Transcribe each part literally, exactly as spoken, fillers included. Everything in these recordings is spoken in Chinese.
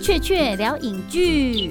雀雀聊影剧。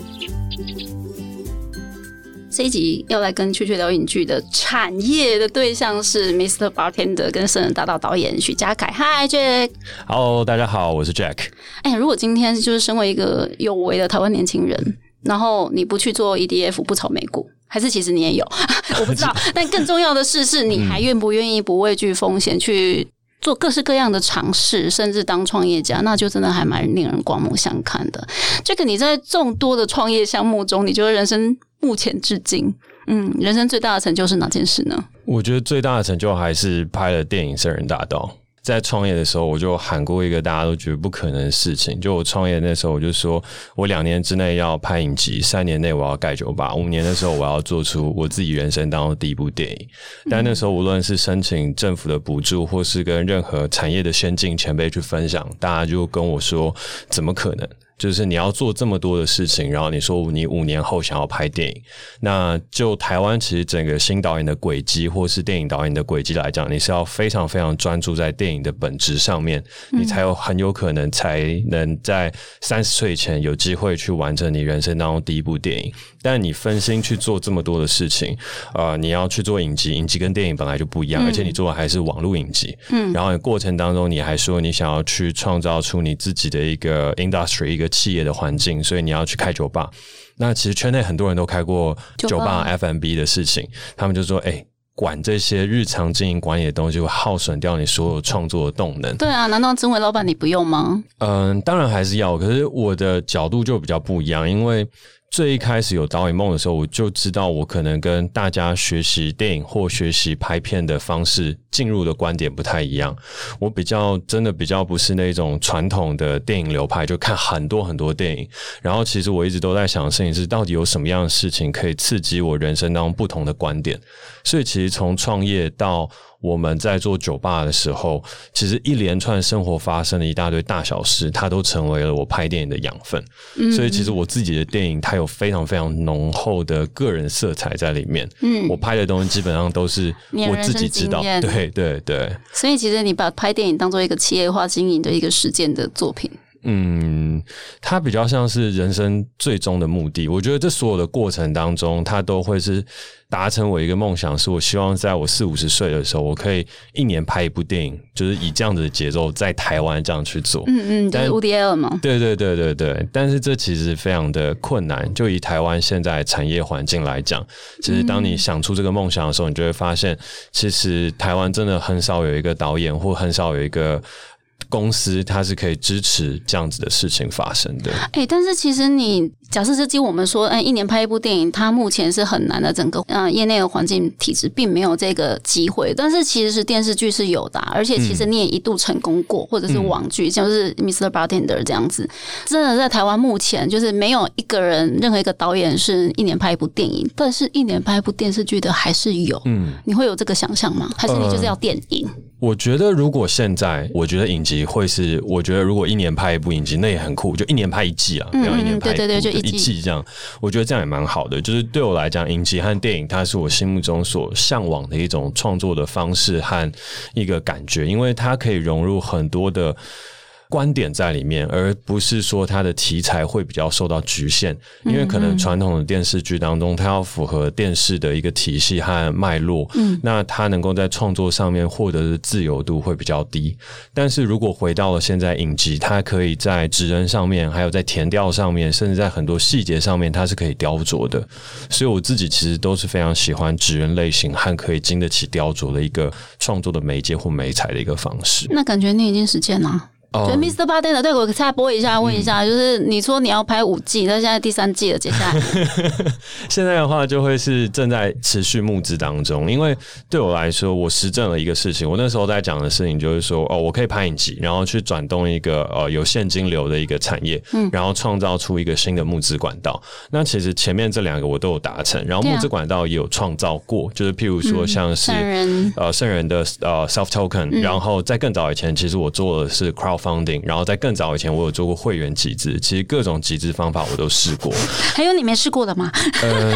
这一集要来跟雀雀聊影剧的产业的对象是 Mister Bartender 跟圣人大道导演许家凯。Hi Jack。Hello， 大家好，我是 Jack。 哎，如果今天就是身为一个有为的台湾年轻人，然后你不去做 E D F， 不炒美股，还是其实你也有，我不知道。但更重要的是，是你还愿不愿意不畏惧风险去做各式各样的尝试，甚至当创业家，那就真的还蛮令人刮目相看的。这个你在众多的创业项目中，你觉得人生目前至今，嗯，人生最大的成就是哪件事呢？ 我觉得最大的成就还是拍了电影《圣人大道》。在创业的时候，我就喊过一个大家都觉得不可能的事情，就我创业那时候，我就说我两年之内要拍影集，三年内我要盖酒吧，五年的时候我要做出我自己人生当中的第一部电影。但那时候无论是申请政府的补助，或是跟任何产业的先进前辈去分享，大家就跟我说怎么可能，就是你要做这么多的事情，然后你说你五年后想要拍电影。那就台湾其实整个新导演的轨迹或是电影导演的轨迹来讲，你是要非常非常专注在电影的本质上面，你才有很有可能才能在三十岁前有机会去完成你人生当中第一部电影。但你分心去做这么多的事情，呃，你要去做影集，影集跟电影本来就不一样，嗯、而且你做的还是网络影集，嗯，然后过程当中你还说你想要去创造出你自己的一个 industry 一个企业的环境，所以你要去开酒吧。那其实圈内很多人都开过酒吧 F and B 的事情，他们就说哎、欸管这些日常经营管理的东西会耗损掉你所有创作的动能。 对啊，难道身为老板你不用吗？ 嗯，当然还是要，可是我的角度就比较不一样，因为最一开始有导演梦的时候，我就知道我可能跟大家学习电影或学习拍片的方式进入的观点不太一样。我比较真的比较不是那种传统的电影流派，就看很多很多电影。然后其实我一直都在想的事情是，到底有什么样的事情可以刺激我人生当中不同的观点。所以其实从创业到我们在做酒吧的时候，其实一连串生活发生的一大堆大小事，它都成为了我拍电影的养分。嗯、所以其实我自己的电影它有非常非常浓厚的个人色彩在里面。嗯，我拍的东西基本上都是我自己知道。对对对。 所以其实你把拍电影当作一个企业化经营的一个实践的作品。 嗯，它比较像是人生最终的目的。我觉得这所有的过程当中，它都会是达成我一个梦想，是我希望在我四五十岁的时候，我可以一年拍一部电影，就是以这样子的节奏在台湾这样去做。 嗯嗯，就是 Woody Allen 嘛。 对对对对对，但是这其实非常的困难。就以台湾现在产业环境来讲，其实当你想出这个梦想的时候，你就会发现，其实台湾真的很少有一个导演，或很少有一个公司它是可以支持这样子的事情发生的。 欸，但是其实你假设是基于我们说，欸，一年拍一部电影，它目前是很难的，整个呃业内的环境体制并没有这个机会。但是其实是电视剧是有的，啊，而且其实你也一度成功过，嗯、或者是网剧，嗯、像是 Mister Bartender 这样子。真的在台湾目前就是没有一个人，任何一个导演是一年拍一部电影，但是一年拍一部电视剧的还是有。嗯，你会有这个想象吗？还是你就是要电影？呃我觉得如果现在，我觉得影集会是，我觉得如果一年拍一部影集，那也很酷，就一年拍一季啊，不要一年拍一部，对对对，就一季一季这样。我觉得这样也蛮好的。就是对我来讲，影集和电影，它是我心目中所向往的一种创作的方式和一个感觉，因为它可以融入很多的观点在里面，而不是说它的题材会比较受到局限。因为可能传统的电视剧当中，它要符合电视的一个体系和脉络，嗯，那它能够在创作上面获得的自由度会比较低。但是如果回到了现在影集，它可以在职人上面，还有在填调上面，甚至在很多细节上面，它是可以雕琢的。所以我自己其实都是非常喜欢职人类型和可以经得起雕琢的一个创作的媒介或媒材的一个方式。 那感觉你已经实践了。 Oh, 就 Mister Bartender， 对，我插播一下，问一下，嗯、就是你说你要拍五季，那现在第三季了，接下来现在的话就会是正在持续募资当中。因为对我来说，我实证了一个事情，我那时候在讲的事情就是说，哦，我可以拍影集，然后去转动一个呃有现金流的一个产业，嗯，然后创造出一个新的募资管道。那其实前面这两个我都有达成，然后募资管道也有创造过，啊、就是譬如说像是、嗯、呃圣人的呃 self token，嗯、然后在更早以前，其实我做的是 crowd funding， 然后在更早以前我有做过会员集资，其实各种集资方法我都试过。 还有你没试过的吗？ 呃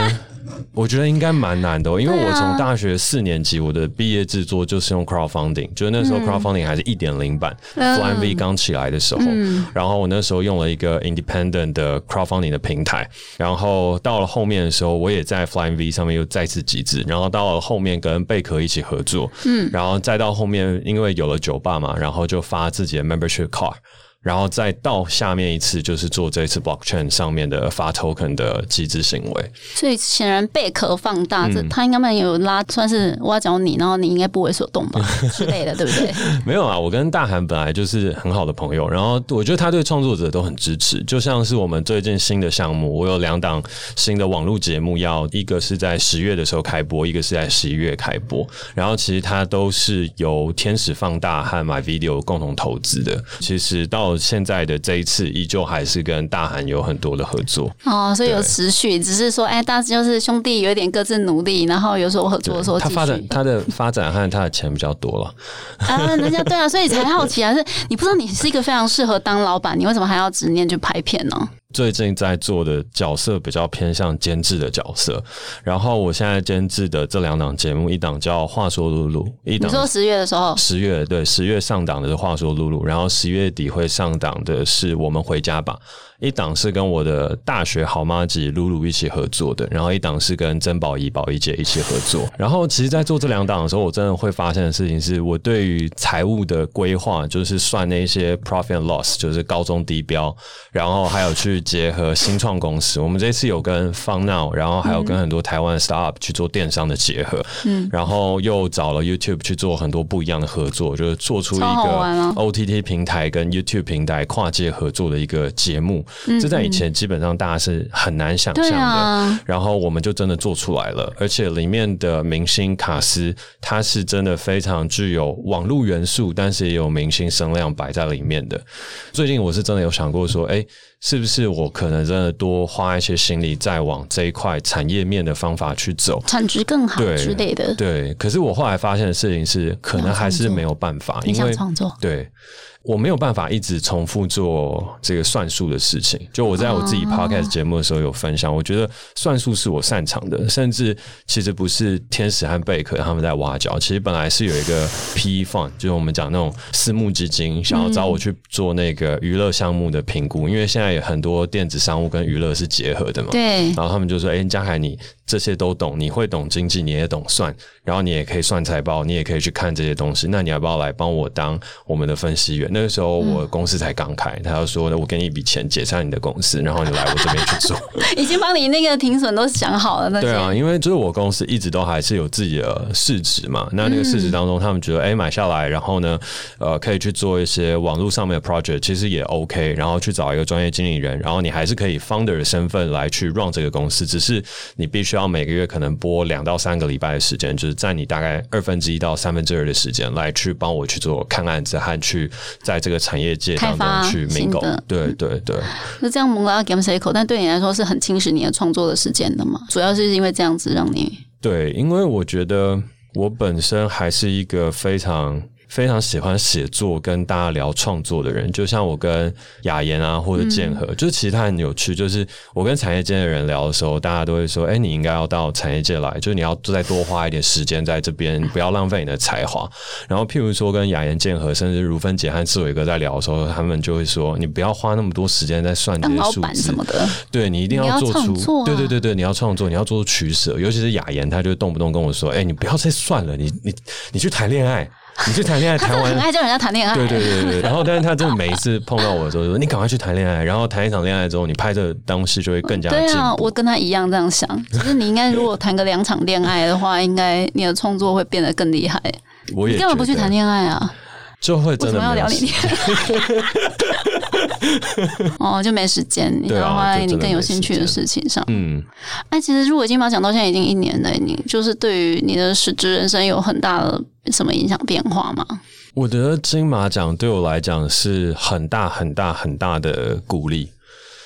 我觉得应该蛮难的、哦，因为我从大学四年级，我的毕业制作就是用 crowdfunding， 就是那时候 crowdfunding 还是 一点零 版、嗯、Flying V 刚起来的时候、嗯，然后我那时候用了一个 independent 的 crowdfunding 的平台，然后到了后面的时候，我也在 Flying V 上面又再次集资，然后到了后面跟贝壳一起合作，嗯，然后再到后面因为有了酒吧嘛，然后就发自己的 membership card。然后再到下面一次就是做这次 blockchain 上面的发 token 的集资行为， 所以显然贝壳放大，嗯、他应该蛮有拉，算是挖角你，然后你应该不为所动吧之类的，对不对？ 没有啊，我跟大韩本来就是很好的朋友，然后我觉得他对创作者都很支持，就像是我们最近新的项目，我有两档新的网络节目要，一个是在十月的时候开播，一个是在十一月开播，然后其实它都是由天使放大和 MyVideo 共同投资的，其实到现在的这一次依旧还是跟大韩有很多的合作哦，所以有持续，只是说哎，大家就是兄弟有点各自努力，然后有时候合作的时候继续， 他发展他的发展和他的钱比较多了啊，人家对啊，所以才好奇啊，是你不知道你是一个非常适合当老板，你为什么还要执念去拍片呢？ 最近在做的角色比较偏向监制的角色，然后我现在监制的这两档节目，一档叫话说露露，一档你说十月的时候， 十月对十月上档的是话说露露，然后十月底会上档的是我们回家吧，一档是跟我的大学好妈吉露露一起合作的，然后一档是跟珍宝仪宝仪姐一起合作。然后其实在做这两档的时候，我真的会发现的事情是，我对于财务的规划，就是算那些 profit and loss， 就是高中低标，然后还有去结合新创公司，我们这次有跟 FunNow， 然后还有跟很多台湾的 startup 去做电商的结合，嗯，然后又找了 YouTube 去做很多不一样的合作，就是做出一个 O T T 平台跟 YouTube 平台跨界合作的一个节目，嗯，这在以前基本上大家是很难想象的，啊，然后我们就真的做出来了，而且里面的明星卡司，他是真的非常具有网络元素，但是也有明星声量摆在里面的。最近我是真的有想过说，哎，是不是我可能真的多花一些心力再往这一块产业面的方法去走， 产值更好之类的。 对，可是我后来发现的事情是，可能还是没有办法，因为创作， 对。我没有办法一直重复做这个算术的事情，就我在我自己 podcast 节目的时候有分享，我觉得算术是我擅长的，甚至其实不是天使和贝壳他们在挖角，其实本来是有一个 P E fund， 就是我们讲那种私募基金想要找我去做那个娱乐项目的评估，因为现在有很多电子商务跟娱乐是结合的嘛， 对， 然后他们就说，哎，嘉凯你这些都懂，你会懂经济，你也懂算，然后你也可以算财报，你也可以去看这些东西，那你要不要来帮我当我们的分析员？那个时候我公司才刚开，他就说我给你一笔钱解散你的公司，然后你来我这边去做已经帮你那个停损都想好了那些。 对啊，因为就是我公司一直都还是有自己的市值嘛，那那个市值当中他们觉得哎、欸、买下来，然后呢呃可以去做一些网络上面的 project， 其实也 OK， 然后去找一个专业经理人，然后你还是可以 founder 的身份来去 run 这个公司，只是你必须要每个月可能拨两到三个礼拜的时间，就是占你大概二分之一到三分之二的时间来去帮我去做看案子和去在这个产业界当中去民狗。对对对， 那这样蒙拉 game cycle， 但对你来说是很侵蚀你的创作的时间的吗？主要是因为这样子让你对，因为我觉得我本身还是一个非常非常喜欢写作跟大家聊创作的人，就像我跟雅妍啊或者建和、嗯、就是其实他很有趣，就是我跟产业界的人聊的时候，大家都会说哎、欸，你应该要到产业界来，就是你要再多花一点时间在这边，不要浪费你的才华。然后譬如说跟雅妍、建和甚至如芬姐和志伟哥在聊的时候，他们就会说你不要花那么多时间在算这些数字， 当老板什么的， 对，你一定要做出、 啊、 对对对对，你要创作，你要做出取舍。尤其是雅妍，她就动不动跟我说哎、欸，你不要再算了，你你你去谈恋爱，你去谈恋爱，谈完很爱叫人家谈恋爱， 对对对对。然后，但是他真的每一次碰到我的时候，说你赶快去谈恋爱，然后谈一场恋爱之后，你拍的东西就会更加进步。 对啊，我跟他一样这样想，只是你应该如果谈个两场恋爱的话，应该你的创作会变得更厉害。 我也你干嘛不去谈恋爱啊？ 就会真的没有为什么要聊你恋爱？哦，就没时间，你要花在你更有兴趣的事情上。嗯，哎，其实入围金马奖到现在已经一年了，你就是对于你的实质人生有很大的什么影响变化吗？ 我觉得金马奖对我来讲是很大很大很大的鼓励。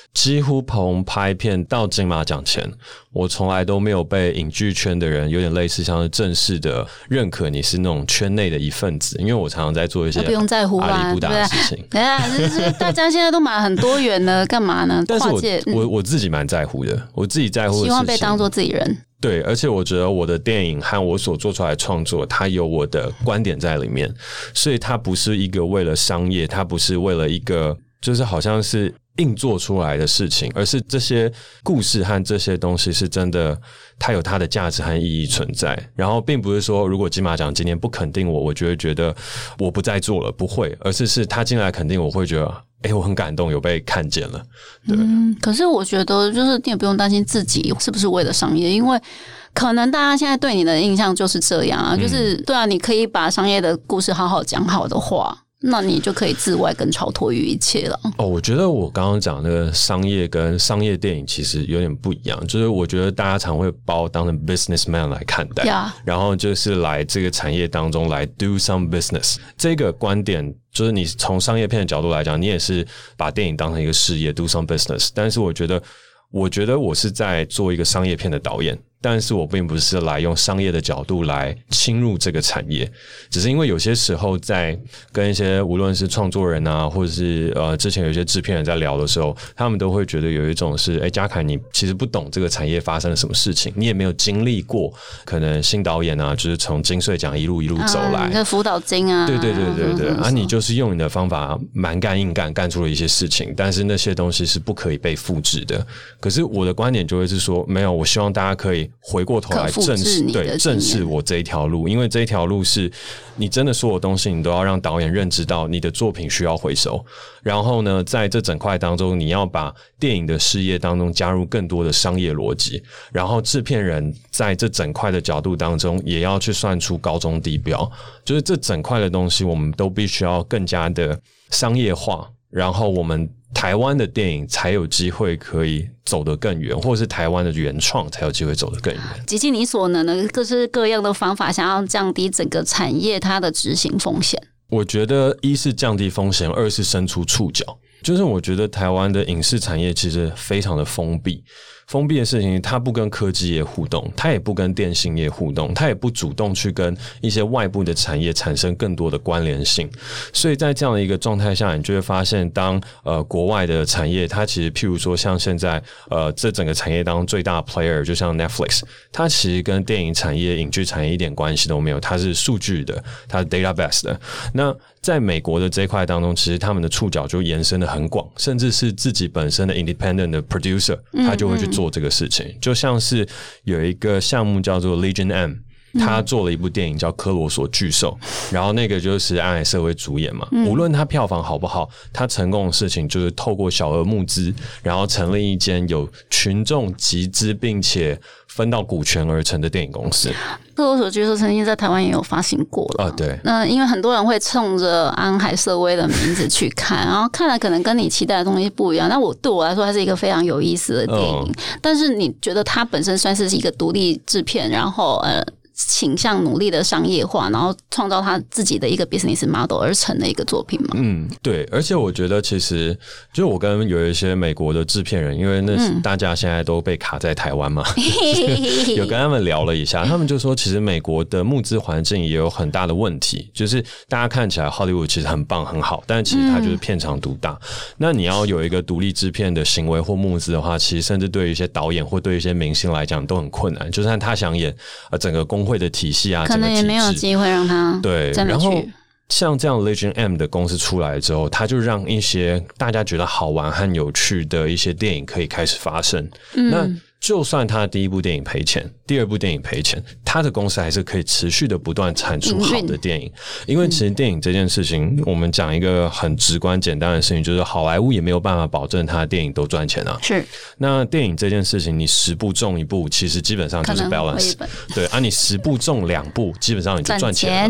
几乎从拍片到金马奖前，我从来都没有被影剧圈的人有点类似像是正式的认可你是那种圈内的一份子，因为我常常在做一些不用在乎阿里不达的事情。 对啊，就是大家现在都蛮很多元的，干嘛呢？ 但是我、 嗯、 我我自己蛮在乎的，我自己在乎的事情， 希望被当作自己人。 对，而且我觉得我的电影和我所做出来的创作，它有我的观点在里面，所以它不是一个为了商业，它不是为了一个就是好像是硬做出来的事情，而是这些故事和这些东西是真的，它有它的价值和意义存在。然后并不是说如果金马奖今天不肯定我，我就会觉得我不再做了，不会，而是是他进来肯定我会觉得哎、欸，我很感动，有被看见了。对， 嗯，可是我觉得就是你也不用担心自己是不是为了商业，因为可能大家现在对你的印象就是这样啊，就是对啊，你可以把商业的故事好好讲好的话，那你就可以自外跟超脱于一切了。 哦，我觉得我刚刚讲那个商业跟商业电影其实有点不一样，就是我觉得大家常会把我当成 businessman 来看待， yeah. 然后就是来这个产业当中来 do some business 这个观点。就是你从商业片的角度来讲，你也是把电影当成一个事业 do some business， 但是我觉得我觉得我是在做一个商业片的导演，但是我并不是来用商业的角度来侵入这个产业，只是因为有些时候在跟一些无论是创作人啊，或者是呃之前有一些制片人在聊的时候，他们都会觉得有一种是哎，嘉凯你其实不懂这个产业发生了什么事情，你也没有经历过可能新导演啊就是从金穗奖一路一路走来， 啊，这辅导金啊， 对对对对对，啊你就是用你的方法蛮干硬干干出了一些事情，但是那些东西是不可以被复制的。可是我的观点就会是说，没有，我希望大家可以回过头来正视，对，正视我这一条路，因为这一条路是你真的所有东西你都要让导演认知到你的作品需要回收，然后呢在这整块当中你要把电影的事业当中加入更多的商业逻辑，然后制片人在这整块的角度当中也要去算出高中低标，就是这整块的东西我们都必须要更加的商业化，然后我们台湾的电影才有机会可以走得更远，或者是台湾的原创才有机会走得更远。 极尽你所能的各式各样的方法，想要降低整个产业它的执行风险。 我觉得一是降低风险，二是伸出触角。就是我觉得台湾的影视产业其实非常的封闭，封闭的事情它不跟科技业互动，它也不跟电信业互动，它也不主动去跟一些外部的产业产生更多的关联性。所以在这样的一个状态下，你就会发现当呃国外的产业它其实譬如说像现在呃这整个产业当中最大的 player 就像 Netflix， 它其实跟电影产业影剧产业一点关系都没有，它是数据的，它是 database 的。那在美国的这一块当中，其实他们的触角就延伸的很广，甚至是自己本身的 independent 的 producer 他就会去做这个事情。嗯嗯，就像是有一个项目叫做 Legion M， 他做了一部电影叫科罗索巨兽，然后那个就是安海瑟薇主演嘛，无论他票房好不好，他成功的事情就是透过小额募资，然后成立一间有群众集资并且分到股权而成的电影公司。 科罗索巨兽曾经在台湾也有发行过了啊，对。 那因为很多人会冲着安海瑟薇的名字去看，然后看了可能跟你期待的东西不一样。那我对我来说，它是一个非常有意思的电影。嗯、但是你觉得它本身算是一个独立制片，然后呃。倾向努力的商业化，然后创造他自己的一个 business model 而成的一个作品嘛？嗯， 对。而且我觉得其实就我跟有一些美国的制片人，因为那是大家现在都被卡在台湾嘛、嗯、有跟他们聊了一下，他们就说其实美国的募资环境也有很大的问题，就是大家看起来 Hollywood 其实很棒很好，但其实它就是片长独大、嗯、那你要有一个独立制片的行为或募资的话，其实甚至对于一些导演或对于一些明星来讲都很困难，就算他想演呃整个公会的体系啊， 可能也没有机会让他对，然后像这样 Legion M 的公司出来之后，他就让一些大家觉得好玩和有趣的一些电影可以开始发生。嗯、那就算他第一部电影赔钱，第二部电影赔钱，他的公司还是可以持续的不断产出好的电影。因为其实电影这件事情、嗯、我们讲一个很直观简单的事情，就是好莱坞也没有办法保证他的电影都赚钱啊。 是。那电影这件事情，你十部中一部，其实基本上就是 balance。对啊，你十部中两部，基本上你就赚钱了。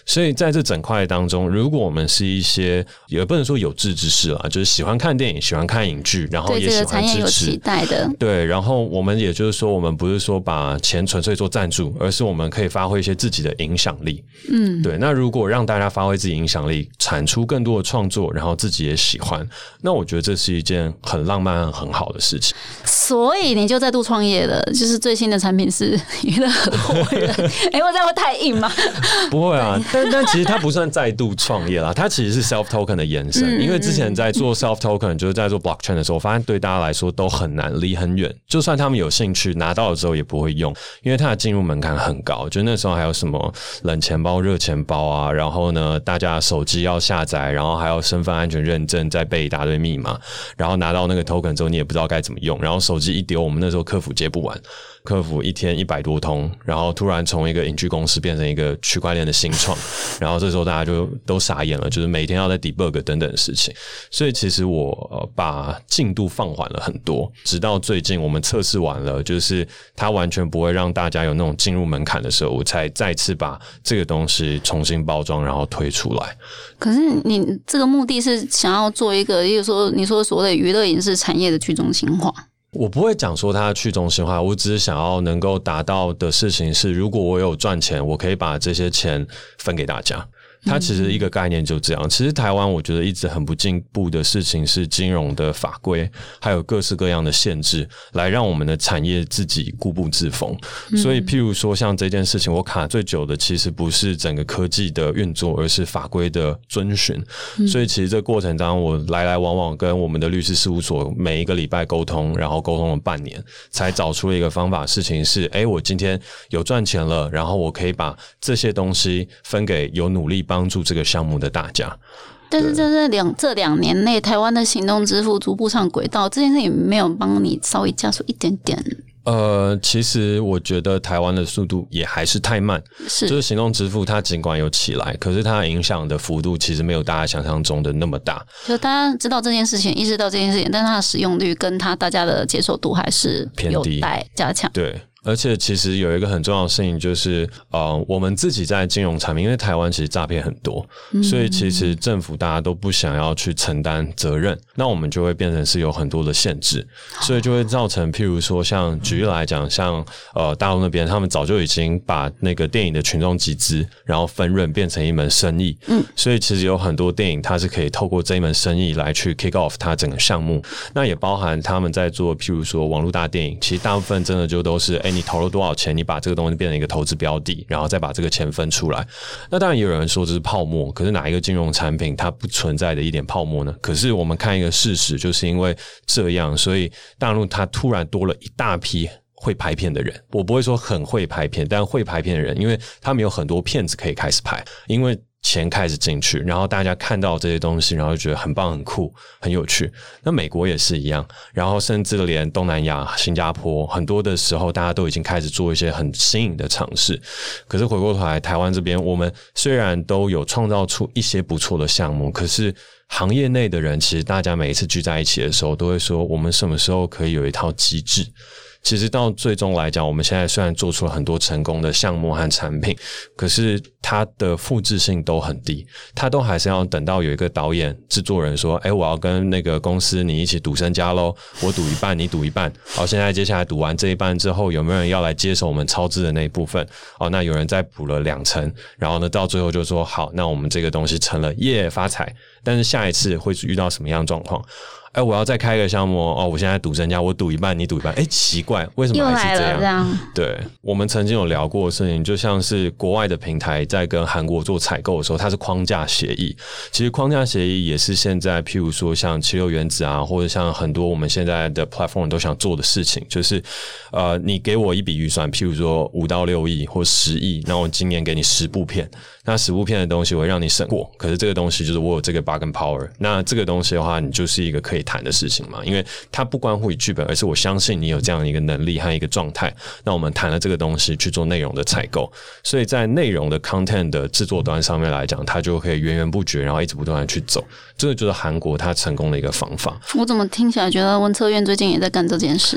所以在这整块当中，如果我们是一些也不能说有志之士啦，就是喜欢看电影喜欢看影剧，然后也喜欢支持，对这个产业有期待的， 对，然后我们也就是说我们不是说把钱纯粹做赞助，而是我们可以发挥一些自己的影响力。嗯，对，那如果让大家发挥自己影响力，产出更多的创作，然后自己也喜欢，那我觉得这是一件很浪漫很好的事情。 所以你就再度创业了，就是最新的产品是娱乐合伙人。哎、欸，我这样会太硬吗？ 不会啊，但但其实它不算再度创业啦，它其实是 self token 的延伸。嗯、因为之前在做 self token， 就是在做 blockchain 的时候，我发现对大家来说都很难，离很远。就算他们有兴趣，拿到了之后也不会用，因为它的进入门槛很高。就那时候还有什么冷钱包、热钱包啊，然后呢，大家手机要下载，然后还要身份安全认证，再背一大堆密码，然后拿到那个 token 之后，你也不知道该怎么用，然后手机一丢，我们那时候客服接不完。客服一天一百多通，然后突然从一个影剧公司变成一个区块链的新创，然后这时候大家就都傻眼了，就是每天要在 debug 等等的事情。所以其实我、呃、把进度放缓了很多，直到最近我们测试完了，就是它完全不会让大家有那种进入门槛的时候，我才再次把这个东西重新包装，然后推出来。 可是你这个目的是想要做一个，例如说你说所谓的娱乐影视产业的去中心化。 我不会讲说它去中心化，我只是想要能够达到的事情是，如果我有赚钱，我可以把这些钱分给大家。它其实一个概念就这样。其实台湾我觉得一直很不进步的事情是金融的法规，还有各式各样的限制，来让我们的产业自己固步自封。所以譬如说像这件事情，我卡最久的其实不是整个科技的运作，而是法规的遵循。所以其实这过程当中，我来来往往跟我们的律师事务所每一个礼拜沟通，然后沟通了半年，才找出了一个方法。事情是，诶，我今天有赚钱了，然后我可以把这些东西分给有努力帮助这个项目的大家。 但是这这两这两年内，台湾的行动支付逐步上轨道，这件事情没有帮你稍微加速一点点。 呃，其实我觉得台湾的速度也还是太慢，是就是行动支付它尽管有起来，可是它影响的幅度其实没有大家想象中的那么大。 就大家知道这件事情，意识到这件事情，但是它的使用率跟它大家的接受度还是有待加强。 对。而且其实有一个很重要的事情就是，呃，我们自己在金融产品，因为台湾其实诈骗很多，嗯、所以其实政府大家都不想要去承担责任，那我们就会变成是有很多的限制，所以就会造成，譬如说像举例来讲，像呃大陆那边，他们早就已经把那个电影的群众集资，然后分润变成一门生意，嗯，所以其实有很多电影它是可以透过这一门生意来去 kick off 它整个项目，那也包含他们在做，譬如说网络大电影，其实大部分真的就都是，哎。你投了多少钱，你把这个东西变成一个投资标的，然后再把这个钱分出来。那当然也有人说这是泡沫，可是哪一个金融产品它不存在的一点泡沫呢？可是我们看一个事实，就是因为这样，所以大陆它突然多了一大批会拍片的人。我不会说很会拍片，但会拍片的人，因为他们有很多片子可以开始拍，因为钱开始进去，然后大家看到这些东西，然后就觉得很棒很酷很有趣。那美国也是一样，然后甚至连东南亚新加坡很多的时候大家都已经开始做一些很新颖的尝试。可是回过头来台湾这边，我们虽然都有创造出一些不错的项目，可是行业内的人其实大家每一次聚在一起的时候都会说，我们什么时候可以有一套机制。其实到最终来讲，我们现在虽然做出了很多成功的项目和产品，可是它的复制性都很低，它都还是要等到有一个导演制作人说，诶，我要跟那个公司你一起赌身家咯，我赌一半你赌一半，好，现在接下来赌完这一半之后，有没有人要来接手我们超支的那一部分？哦，那有人再补了两成，然后呢到最后就说好，那我们这个东西成了，耶，发财。但是下一次会遇到什么样的状况？哎，我要再开一个项目哦！我现在赌身家，我赌一半，你赌一半。哎，奇怪，为什么还是这样？ 又来了这样。 对，我们曾经有聊过的事情，就像是国外的平台在跟韩国做采购的时候，它是框架协议。其实框架协议也是现在，譬如说像七六原子啊，或者像很多我们现在的 platform 都想做的事情，就是呃，你给我一笔预算，譬如说五到六亿或十亿，那我今年给你十部片，那十部片的东西我会让你审过，可是这个东西就是我有这个 bargain power， 那这个东西的话，你就是一个可以谈的事情嘛，因为它不关乎于剧本，而是我相信你有这样一个能力和一个状态。那我们谈了这个东西去做内容的采购，所以在内容的 content 的制作端上面来讲，它就可以源源不绝，然后一直不断的去走。这个就是韩国它成功的一个方法。 我怎么听起来觉得文策院最近也在干这件事？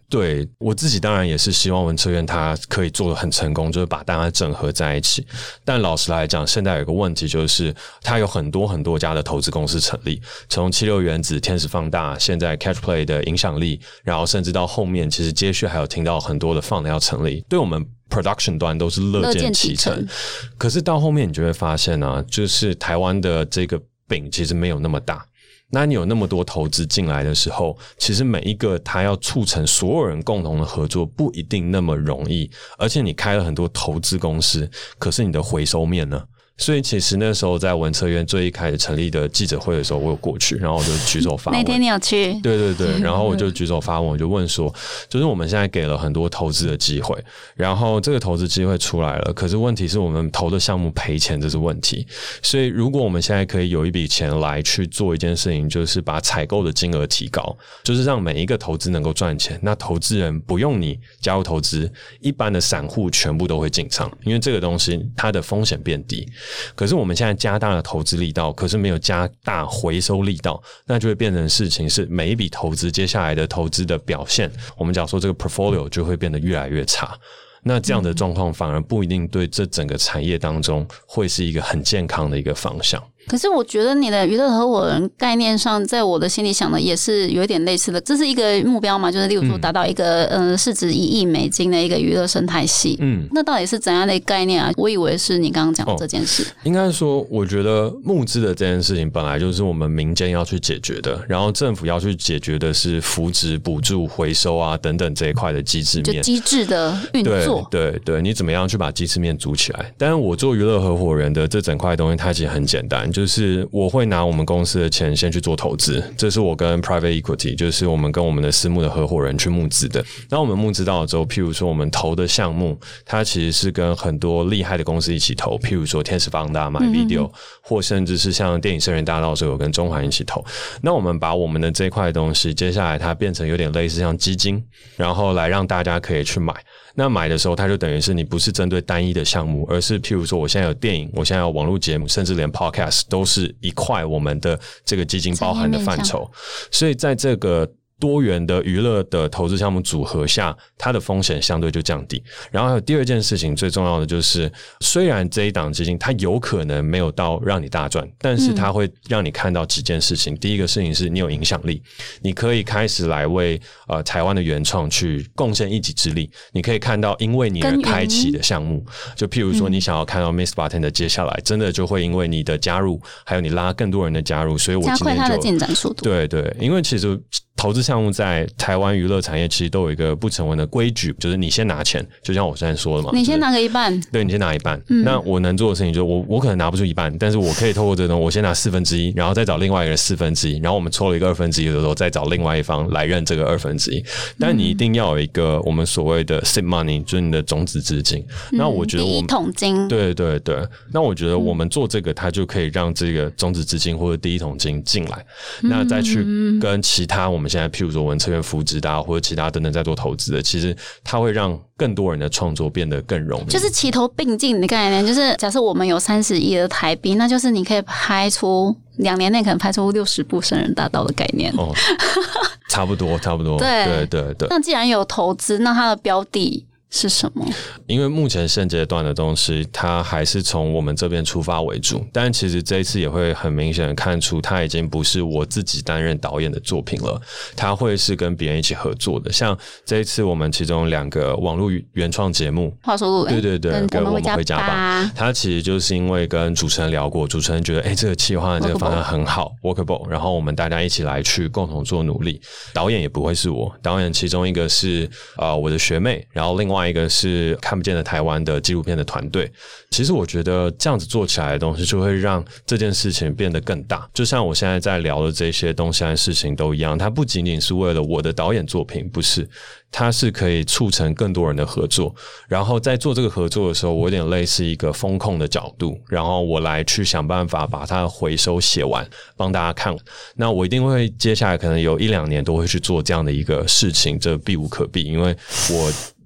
对，我自己当然也是希望文策院它可以做得很成功，就是把大家整合在一起。但老实来讲，现在有一个问题，就是它有很多很多家的投资公司成立，从七六原子、天使放大，现在 Catch Play 的影响力，然后甚至到后面，其实接续还有听到很多的 fund 要成立，对我们 production 端都是乐见其成。可是到后面你就会发现啊，就是台湾的这个饼其实没有那么大。那你有那么多投资进来的时候，其实每一个它要促成所有人共同的合作不一定那么容易，而且你开了很多投资公司，可是你的回收面呢？所以其实那时候在文策院最一开始成立的记者会的时候，我有过去，然后我就举手发问。 那天你有去？ 对对对，然后我就举手发问，我就问说，就是我们现在给了很多投资的机会，然后这个投资机会出来了，可是问题是我们投的项目赔钱，这是问题。所以如果我们现在可以有一笔钱来去做一件事情，就是把采购的金额提高，就是让每一个投资能够赚钱，那投资人不用你加入投资，一般的散户全部都会进场，因为这个东西它的风险变低。可是我们现在加大了投资力道，可是没有加大回收力道，那就会变成事情是每一笔投资接下来的投资的表现，我们讲说这个 portfolio 就会变得越来越差。那这样的状况反而不一定对这整个产业当中会是一个很健康的一个方向。 可是我觉得你的娱乐合伙人概念上，在我的心里想的也是有一点类似的，这是一个目标嘛，就是例如说达到一个、嗯、呃市值一亿美金的一个娱乐生态系。嗯，那到底是怎样的概念啊？我以为是你刚刚讲的这件事。哦、 应该说，我觉得募资的这件事情本来就是我们民间要去解决的，然后政府要去解决的是扶植、补助、回收啊等等这一块的机制面， 就机制的运作。 对对对，你怎么样去把机制面组起来？但是我做娱乐合伙人的这整块东西，它其实很简单。就是我会拿我们公司的钱先去做投资，这是我跟 private equity， 就是我们跟我们的私募的合伙人去募资的。那我们募资到了之后，譬如说我们投的项目，它其实是跟很多厉害的公司一起投，譬如说天使放大、买 video，、嗯、或甚至是像电影圣人大道的时候，有跟中环一起投。那我们把我们的这块东西，接下来它变成有点类似像基金，然后来让大家可以去买。那买的时候，它就等于是你不是针对单一的项目，而是譬如说我现在有电影，我现在有网络节目，甚至连 podcast 都是一块我们的这个基金包含的范畴。所以在这个多元的娱乐的投资项目组合下，它的风险相对就降低。然后还有第二件事情，最重要的就是，虽然这一档基金它有可能没有到让你大赚，但是它会让你看到几件事情。嗯、第一个事情是你有影响力，你可以开始来为呃台湾的原创去贡献一己之力。你可以看到因为你而开启的项目，就譬如说你想要看到 Miss Bartender 接下来，真的就会因为你的加入，还有你拉更多人的加入，所以我今天就加快它的进展速度。 对对，因为其实投资项目在台湾娱乐产业其实都有一个不成文的规矩，就是你先拿钱，就像我现在说的嘛， 你先拿个一半， 就是、对，你先拿一半。嗯、那我能做的事情就是我我可能拿不出一半，但是我可以透过这种，我先拿四分之一，然后再找另外一个人四分之一，然后我们抽了一个二分之一的时候，再找另外一方来认这个二分之一。但你一定要有一个我们所谓的 seed money， 就是你的种子资金。嗯、那我觉得我们第一桶金， 对对对。那我觉得我们做这个，它就可以让这个种子资金或者第一桶金进来，嗯、那再去跟其他我们现在譬如说文策院扶植的或者其他等等在做投资的，其实它会让更多人的创作变得更容易， 就是齐头并进的概念。就是假设我们有三十亿的台币，那就是你可以拍出两年内可能拍出六十部圣人大道的概念。哦， 差不多，差不多。对对对对。 那既然有投资，那它的标的是什么？ 因为目前现阶段的东西，它还是从我们这边出发为主，但其实这一次也会很明显的看出，它已经不是我自己担任导演的作品了，它会是跟别人一起合作的。像这一次我们其中两个网络原创节目， 话说路人， 对对对，跟我们回家吧，它其实就是因为跟主持人聊过，主持人觉得，哎、欸，这个企划的这个方向很好 ，workable， 然后我们大家一起来去共同做努力。导演也不会是我，导演其中一个是呃我的学妹，然后另外。另外一个是看不见的台湾的纪录片的团队，其实我觉得这样子做起来的东西就会让这件事情变得更大。就像我现在在聊的这些东西和事情都一样，它不仅仅是为了我的导演作品，不是，它是可以促成更多人的合作。然后在做这个合作的时候，我有点类似一个风控的角度，然后我来去想办法把它的回收写完，帮大家看。那我一定会接下来可能有一两年都会去做这样的一个事情，这避无可避，因为我需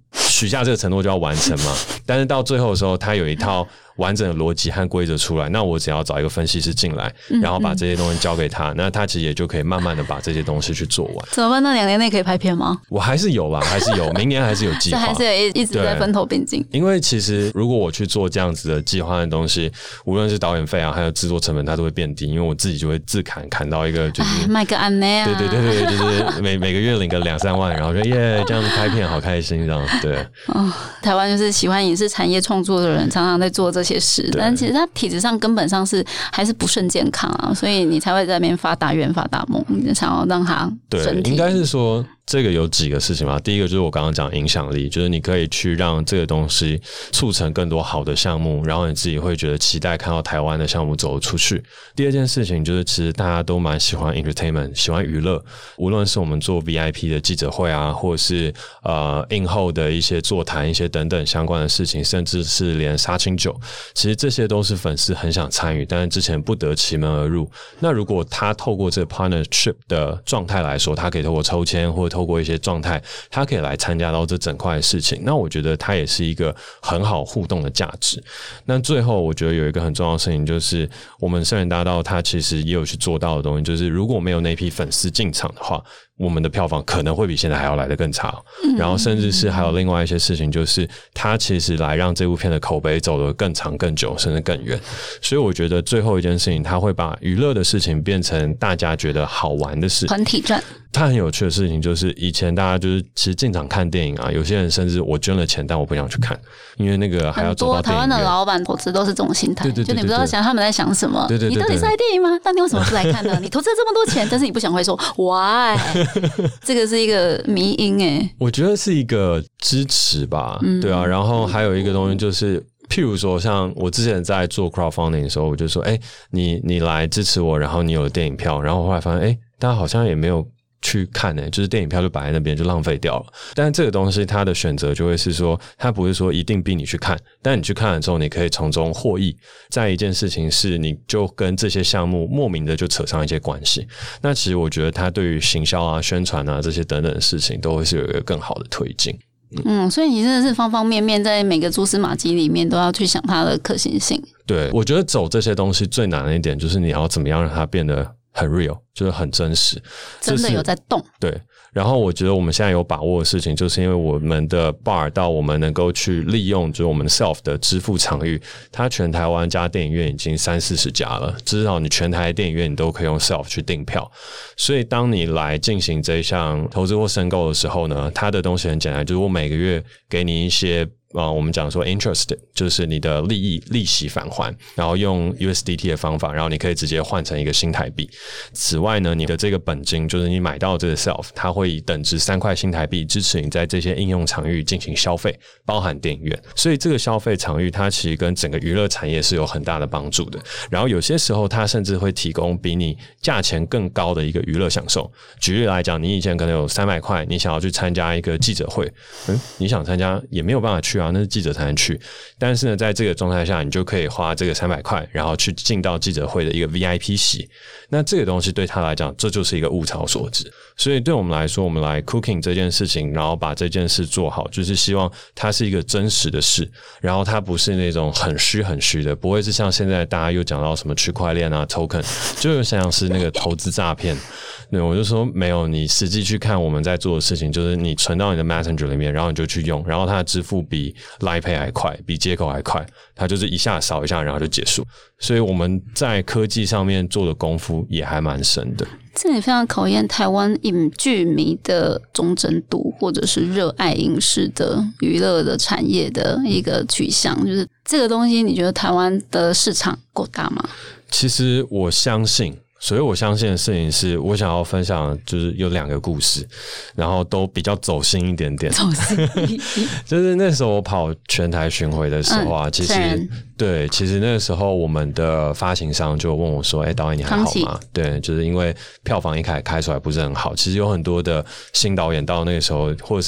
许下这个承诺就要完成嘛。但是到最后的时候，他有一套完整的逻辑和规则出来，那我只要找一个分析师进来，然后把这些东西交给他，嗯嗯那他其实也就可以慢慢的把这些东西去做完。 怎么办？那两年内可以拍片吗？ 我还是有啦，还是有，明年还是有计划， 这还是一直在分头并进。 因为其实如果我去做这样子的计划的东西，无论是导演费啊，还有制作成本，它都会变低，因为我自己就会自砍砍到一个就是卖个安内啊， 对对对对，就是每每个月领个两三万，然后就耶这样子拍片好开心这样。对， 哦，台湾就是喜欢影视产业创作的人，常常在做这些事，但其实他体质上根本上是还是不甚健康啊，所以你才会在那边发大愿发大梦，你想要让他身体。 对，应该是说这个有几个事情嘛。第一个就是我刚刚讲影响力，就是你可以去让这个东西促成更多好的项目，然后你自己会觉得期待看到台湾的项目走出去。第二件事情就是其实大家都蛮喜欢 entertainment， 喜欢娱乐，无论是我们做 V I P 的记者会啊，或者是呃映后的一些座谈一些等等相关的事情，甚至是连杀青酒，其实这些都是粉丝很想参与，但是之前不得其门而入。那如果他透过这个 partnership 的状态来说，他可以透过抽签或者透过一些状态，他可以来参加到这整块的事情，那我觉得它也是一个很好互动的价值。那最后我觉得有一个很重要的事情，就是我们圣人大道它其实也有去做到的东西，就是如果没有那批粉丝进场的话，我们的票房可能会比现在还要来得更差，然后甚至是还有另外一些事情，就是它其实来让这部片的口碑走得更长更久甚至更远。所以我觉得最后一件事情，它会把娱乐的事情变成大家觉得好玩的事， 团体战。 它很有趣的事情就是以前大家就是其实进场看电影啊，有些人甚至我捐了钱但我不想去看，因为那个还要走到电影院。 很多台湾的老板投资都是这种心态， 对对对对对， 就你不知道想他们在想什么， 对对对对对， 你到底是爱电影吗？那你为什么不来看呢？你投资了这么多钱，但是你不想会说 why？ 这个是一个迷因诶， 我觉得是一个支持吧，嗯、对啊。然后还有一个东西就是。譬如说像我之前在做 crowdfunding 的时候，我就说哎、欸，你你来支持我，然后你有了电影票，然后我后来发现哎、欸，大家好像也没有去看呢、欸，就是电影票就摆在那边就浪费掉了。但是这个东西它的选择就会是说，它不是说一定逼你去看，但你去看了之后你可以从中获益。再一件事情是你就跟这些项目莫名的就扯上一些关系，那其实我觉得它对于行销啊宣传啊这些等等的事情都会是有一个更好的推进。 嗯，所以你真的是方方面面在每个蛛丝马迹里面都要去想它的可行性。 对，我觉得走这些东西最难的一点就是你要怎么样让它变得很 real， 就是很真实， 真的有在动。 对，然后我觉得我们现在有把握的事情，就是因为我们的 bar 到我们能够去利用，就是我们 self 的支付场域，它全台湾加电影院已经三四十家了，至少你全台电影院你都可以用 self 去订票。所以当你来进行这一项投资或申购的时候呢，它的东西很简单，就是我每个月给你一些啊、呃，我们讲说 interest 就是你的利益利息返还，然后用 U S D T 的方法，然后你可以直接换成一个新台币。此外呢，你的这个本金就是你买到这个 self， 它会以等值三块新台币支持你在这些应用场域进行消费，包含电影院。所以这个消费场域它其实跟整个娱乐产业是有很大的帮助的。然后有些时候它甚至会提供比你价钱更高的一个娱乐享受。举例来讲，你以前可能有三百块，你想要去参加一个记者会，嗯，你想参加也没有办法去啊。那是记者才能去，但是呢，在这个状态下，你就可以花这个三百块，然后去进到记者会的一个 V I P 席。那这个东西对他来讲，这就是一个物超所值。所以对我们来说，我们来 cooking 这件事情，然后把这件事做好，就是希望它是一个真实的事，然后它不是那种很虚很虚的，不会是像现在大家又讲到什么区块链啊 token， 就像是那个投资诈骗。对，我就说没有，你实际去看我们在做的事情，就是你存到你的 Messenger 里面，然后你就去用，然后它的支付比 Line Pay 还快，比接口还快，它就是一下扫一下，然后就结束。所以我们在科技上面做的功夫也还蛮深的。 这也非常考验台湾影剧迷的忠贞度，或者是热爱影视的娱乐的产业的一个取向。就是这个东西，你觉得台湾的市场够大吗？ 其实我相信。所以我相信的事情是我想要分享，就是有两个故事，然后都比较走心一点点。 走心就是那时候我跑全台巡回的时候啊，嗯、其实对，其实那个时候我们的发行商就问我说：“哎、欸，导演你还好吗？”对，就是因为票房一开始开出来不是很好，其实有很多的新导演到那个时候，或者是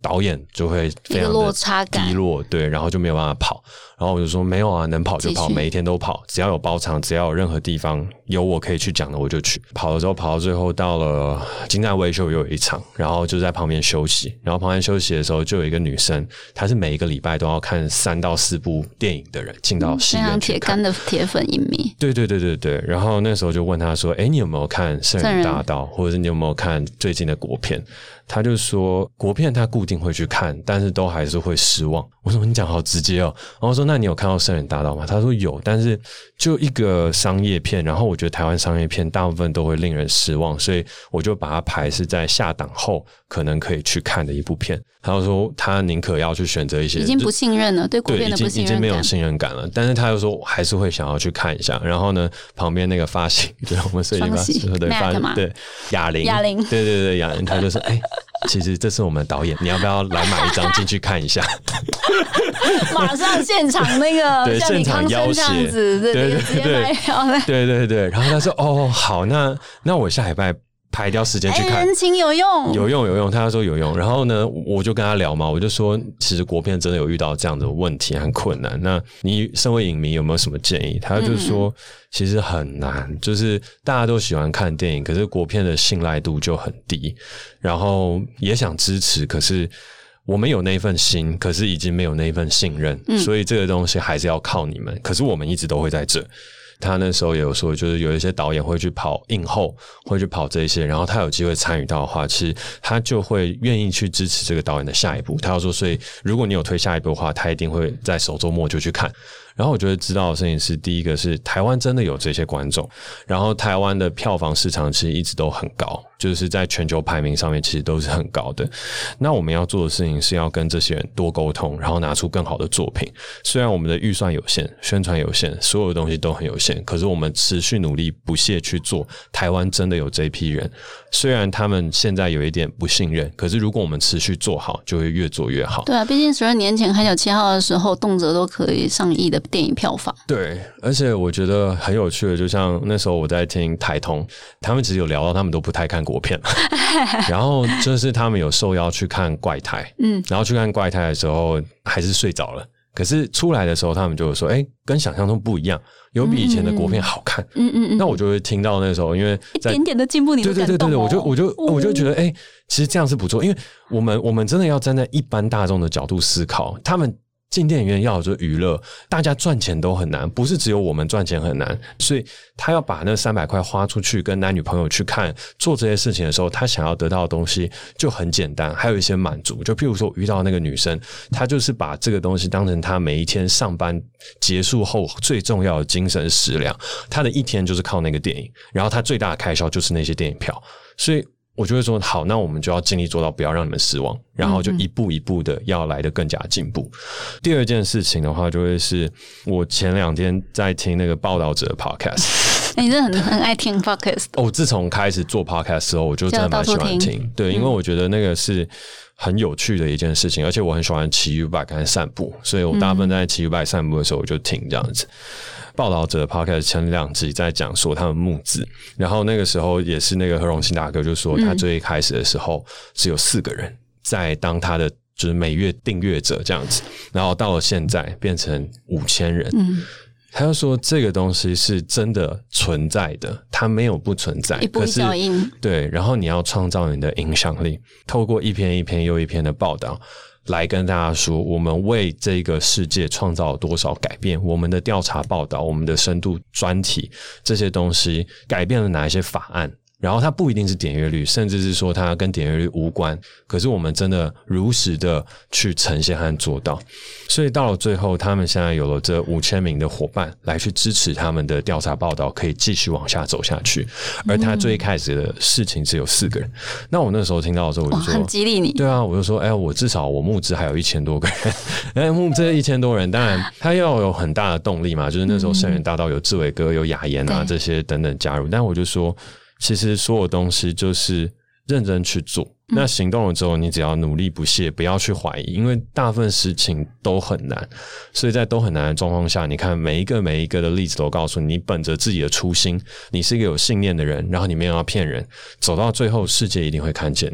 导演就会非常的落差感低落，对，然后就没有办法跑。然后我就说没有啊，能跑就跑，每一天都跑，只要有包场，只要有任何地方有我可以去讲的我就去。跑的时候跑到最后到了金站微秀又有一场，然后就在旁边休息，然后旁边休息的时候就有一个女生，她是每一个礼拜都要看三到四部电影的人，进到戏院去看， 非常铁杆的铁粉影迷。 对对对对对。然后那时候就问她说：“哎，你有没有看《圣人大道》，或者是你有没有看最近的国片？”他就说国片他固定会去看，但是都还是会失望。我说你讲好直接哦。然后我说那你有看到《圣人大道》吗？他说有，但是就一个商业片，然后我觉得台湾商业片大部分都会令人失望，所以我就把它排是在下档后可能可以去看的一部片。他就说他宁可要去选择一些已经不信任了，对国片的不信任感， 对，已经已经没有信任感了。但是他又说还是会想要去看一下。然后呢，旁边那个发型，对，我们设计发型，对，发型，对，哑铃， 哑铃， 对对对，哑铃，他就说，哎、欸，其实这是我们导演，你要不要来买一张进去看一下？ 马上现场那个， 对，现场要挟， 对对对对对对对。然后他说，哦，好，那那我下礼拜排掉时间去看， 人情有用， 有用有用。他说有用，然后呢，我就跟他聊嘛，我就说，其实国片真的有遇到这样的问题和困难。那你身为影迷有没有什么建议？他就说，嗯、其实很难，就是大家都喜欢看电影，可是国片的信赖度就很低，然后也想支持，可是我们有那份心，可是已经没有那份信任，嗯、所以这个东西还是要靠你们。可是我们一直都会在这。他那时候也有说，就是有一些导演会去跑映后，会去跑这些，然后他有机会参与到的话，其实他就会愿意去支持这个导演的下一步。他要说，所以如果你有推下一步的话，他一定会在首周末就去看。然后我觉得知道的事情是，第一个是台湾真的有这些观众，然后台湾的票房市场其实一直都很高，就是在全球排名上面其实都是很高的。那我们要做的事情是要跟这些人多沟通，然后拿出更好的作品。虽然我们的预算有限，宣传有限，所有的东西都很有限，可是我们持续努力不懈去做。台湾真的有这批人，虽然他们现在有一点不信任，可是如果我们持续做好，就会越做越好。 对啊，毕竟十二年前海角七号的时候，动辄都可以上亿的电影票房。 对，而且我觉得很有趣的，就像那时候我在听台通，他们其实有聊到他们都不太看国片然后就是他们有受邀去看怪胎，嗯，然后去看怪胎的时候还是睡着了，可是出来的时候他们就说，哎、欸，跟想象中不一样，有比以前的国片好看。嗯嗯嗯。那我就会听到那时候，因为在一点点的进步，你会感动、哦、 对对对对，我就我就我就觉得，哎、欸，其实这样是不错，因为我们我们真的要站在一般大众的角度思考，他们进电影院要有这娱乐，大家赚钱都很难，不是只有我们赚钱很难，所以他要把那三百块花出去跟男女朋友去看，做这些事情的时候，他想要得到的东西就很简单，还有一些满足。就譬如说我遇到那个女生，她就是把这个东西当成她每一天上班结束后最重要的精神食粮，她的一天就是靠那个电影，然后她最大的开销就是那些电影票，所以我就会说好，那我们就要尽力做到不要让你们失望，然后就一步一步的要来得更加进步。嗯嗯。第二件事情的话，就会是我前两天在听那个报道者的 podcast。 欸、你真的很很爱听 podcast。 哦，自从开始做 podcast 之后，我就真的蛮喜欢听。对，因为我觉得那个是很有趣的一件事情，而且我很喜欢骑 U-bike 跟散步，所以我大部分在骑 U-bike 散步的时候我就听这样子。报道者的 podcast 前两集在讲说他们募资，然后那个时候也是那个何荣信大哥就说他最一开始的时候只有四个人在当他的就是每月订阅者这样子，然后到了现在变成五千人。嗯，他就说这个东西是真的存在的，它没有不存在， 一步一脚印。 对，然后你要创造你的影响力，透过一篇一篇又一篇的报道来跟大家说我们为这个世界创造了多少改变，我们的调查报道，我们的深度专题，这些东西改变了哪一些法案，然后它不一定是点阅率，甚至是说它跟点阅率无关，可是我们真的如实的去呈现和做到。所以到了最后，他们现在有了这五千名的伙伴来去支持他们的调查报道可以继续往下走下去，而他最开始的事情只有四个人。嗯、那我那时候听到的时候我就说很激励你。 对啊，我就说哎，我至少我募资还有一千多个人哎，募这一千多人当然他要有很大的动力嘛，就是那时候圣人大道有志伟哥有雅妍啊这些等等加入，但我就说其实所有东西就是认真去做，那行动了之后你只要努力不懈，不要去怀疑，因为大部分事情都很难，所以在都很难的状况下，你看每一个每一个的例子都告诉你，你本着自己的初心，你是一个有信念的人，然后你没有要骗人，走到最后世界一定会看见你。 嗯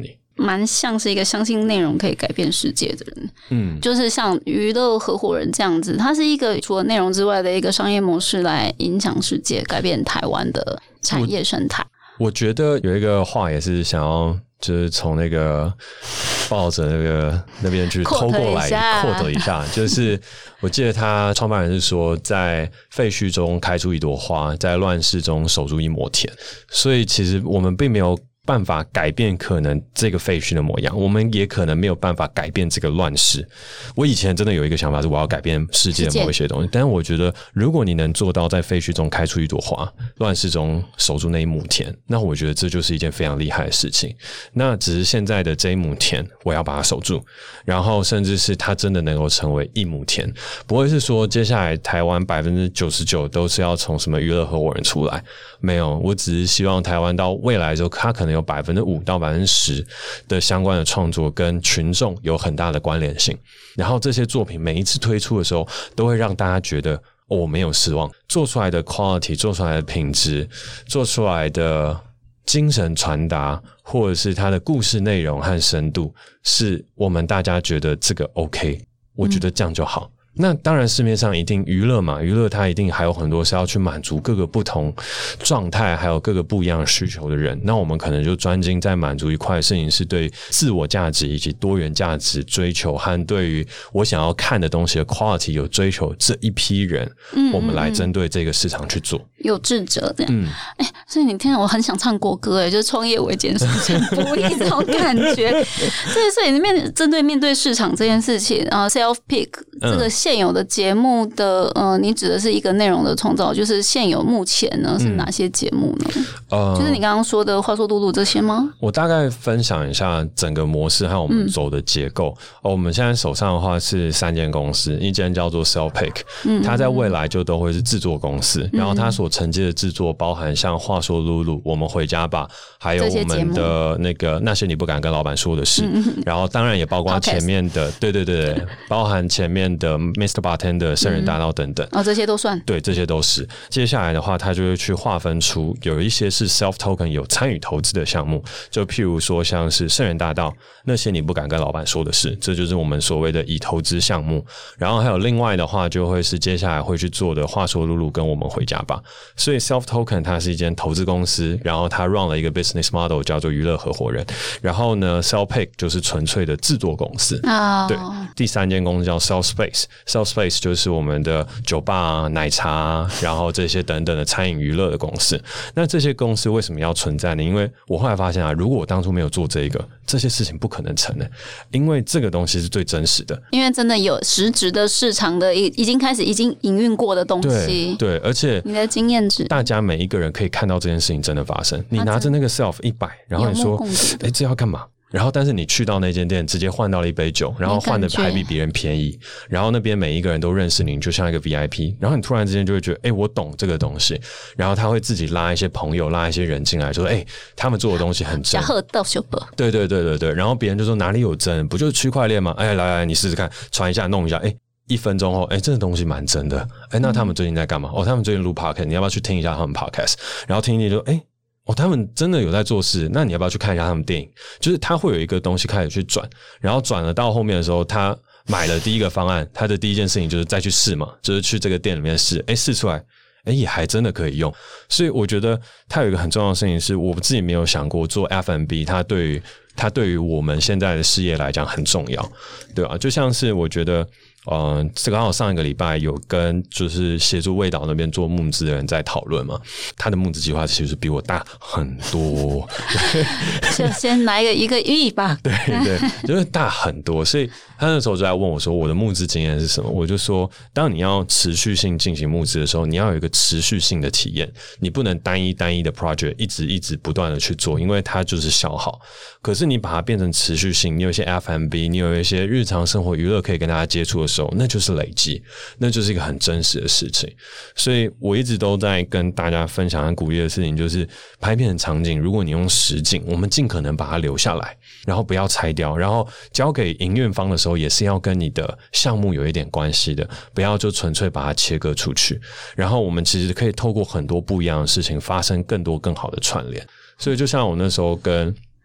蛮像是一个相信内容可以改变世界的人。 嗯， 就是像娱乐合伙人这样子，它是一个除了内容之外的一个商业模式来影响世界，改变台湾的产业生态。 我, 我觉得有一个话也是想要就是从那个报纸那个那边去偷过来quote一下，就是我记得他创办人是说，在废墟中开出一朵花，在乱世中守住一亩田。所以其实我们并没有办法改变可能这个废墟的模样，我们也可能没有办法改变这个乱世。我以前真的有一个想法是我要改变世界的某一些东西，但是我觉得如果你能做到在废墟中开出一朵花，乱世中守住那一亩田，那我觉得这就是一件非常厉害的事情。那只是现在的这一亩田我要把它守住，然后甚至是它真的能够成为一亩田，不会是说接下来台湾 百分之九十九 都是要从什么娱乐合伙人出来，没有，我只是希望台湾到未来的时候它可能有 百分之五 到 百分之十 的相关的创作跟群众有很大的关联性，然后这些作品每一次推出的时候都会让大家觉得哦，我没有失望，做出来的 quality 做出来的品质做出来的精神传达或者是它的故事内容和深度是我们大家觉得这个 OK， 我觉得这样就好。嗯，那当然市面上一定娱乐嘛，娱乐它一定还有很多是要去满足各个不同状态还有各个不一样的需求的人，那我们可能就专精在满足一块事情，是对自我价值以及多元价值追求和对于我想要看的东西的 quality 有追求这一批人，嗯嗯嗯，我们来针对这个市场去做有志者这样。嗯，哎、欸，所以你听我很想唱国歌，哎，就是创业维艰，事不易这种感觉。所以，所以面针对面对市场这件事情啊 ，self pick 这个现有的节目的、嗯、呃，你指的是一个内容的创造，就是现有目前呢是哪些节目呢？嗯、就是你刚刚说的话说嘟嘟这些吗？ 我大概分享一下整个模式和我们走的结构。嗯哦、我们现在手上的话是三间公司，一间叫做 self pick， 嗯，它在未来就都会是制作公司，嗯、然后它所承接的制作包含像话说露露、我们回家吧，还有我们的那个那些你不敢跟老板说的事，嗯、然后当然也包括前面的，对对对对，包含前面的 mister Bartender 圣人大道等等、 嗯、哦，这些都算， 对，这些都是。接下来的话，它就会去划分出有一些是 self token 有参与投资的项目，就譬如说像是圣人大道那些你不敢跟老板说的事，这就是我们所谓的已投资项目。然后还有另外的话，就会是接下来会去做的话说露露跟我们回家吧。所以 self token 它是一间投资公司，然后它 run 了一个 business model 叫做娱乐合伙人。然后呢 self pick 就是纯粹的制作公司、oh. 对，第三间公司叫 self space self space 就是我们的酒吧啊、奶茶啊，然后这些等等的餐饮娱乐的公司。那这些公司为什么要存在呢？因为我后来发现啊，如果我当初没有做这个，这些事情不可能成的，因为这个东西是最真实的， 因为真的有实质的市场的已经开始已经营运过的东西， 对, 对，而且你的经验值， 大家每一个人可以看到这件事情真的发生。你拿着那个 self 一百，然后你说哎，这要干嘛？然后但是你去到那间店直接换到了一杯酒，然后换的还比别人便宜，然后那边每一个人都认识你，就像一个 V I P， 然后你突然之间就会觉得哎，我懂这个东西，然后他会自己拉一些朋友拉一些人进来，就说哎，他们做的东西很真，对对对对对，然后别人就说哪里有真，不就是区块链吗？哎，来来你试试看，传一下弄一下，哎，一分钟后，哎，这个东西蛮真的，哎，那他们最近在干嘛？哦，他们最近录 podcast， 你要不要去听一下他们 podcast？ 然后听一听就哎。哦，他们真的有在做事，那你要不要去看一下他们电影？就是他会有一个东西开始去转，然后转了到后面的时候，他买了第一个方案，他的第一件事情就是再去试嘛，就是去这个店里面试，诶，试出来，诶，也还真的可以用。所以我觉得他有一个很重要的事情是，我自己没有想过做 F and B， 它对于它对于我们现在的事业来讲很重要，对吧？就像是我觉得。呃，这刚好上一个礼拜有跟就是协助味岛那边做募资的人在讨论嘛，他的募资计划其实比我大很多， 就先来个一个亿吧， 对对，就是大很多，所以他那时候就在问我说我的募资经验是什么，我就说当你要持续性进行募资的时候，你要有一个持续性的体验，你不能单一单一的 project 一直一直不断的去做，因为它就是消耗，可是你把它变成持续性，你有一些 F and B， 你有一些日常生活娱乐可以跟大家接触的时候，那就是累积，那就是一个很真实的事情。所以我一直都在跟大家分享和鼓励的事情就是拍片的场景，如果你用实景，我们尽可能把它留下来，然后不要拆掉，然后交给营运方的时候也是要跟你的项目有一点关系的，不要就纯粹把它切割出去，然后我们其实可以透过很多不一样的事情发生更多更好的串联。所以就像我那时候跟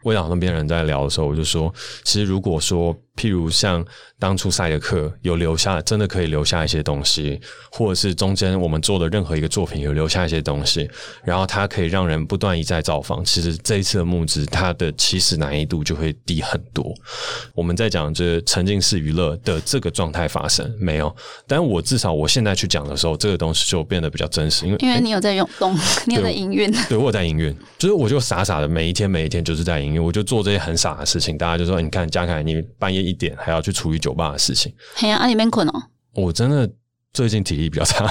魏导那边人在聊的时候，我就说，其实如果说譬如像当初赛德克有留下，真的可以留下一些东西，或者是中间我们做的任何一个作品有留下一些东西，然后它可以让人不断一再造访，其实这一次的募资它的起始难易度就会低很多。我们在讲这沉浸式娱乐的这个状态发生没有，但我至少我现在去讲的时候，这个东西就变得比较真实，因为因为你有在用动，你有在营运， 对，我有在营运，就是我就傻傻的每一天每一天就是在营运，我就做这些很傻的事情，大家就说你看嘉凯你半夜一点还要去处理酒吧的事情， 嘿呀，啊你免困哦， 我真的最近体力比较差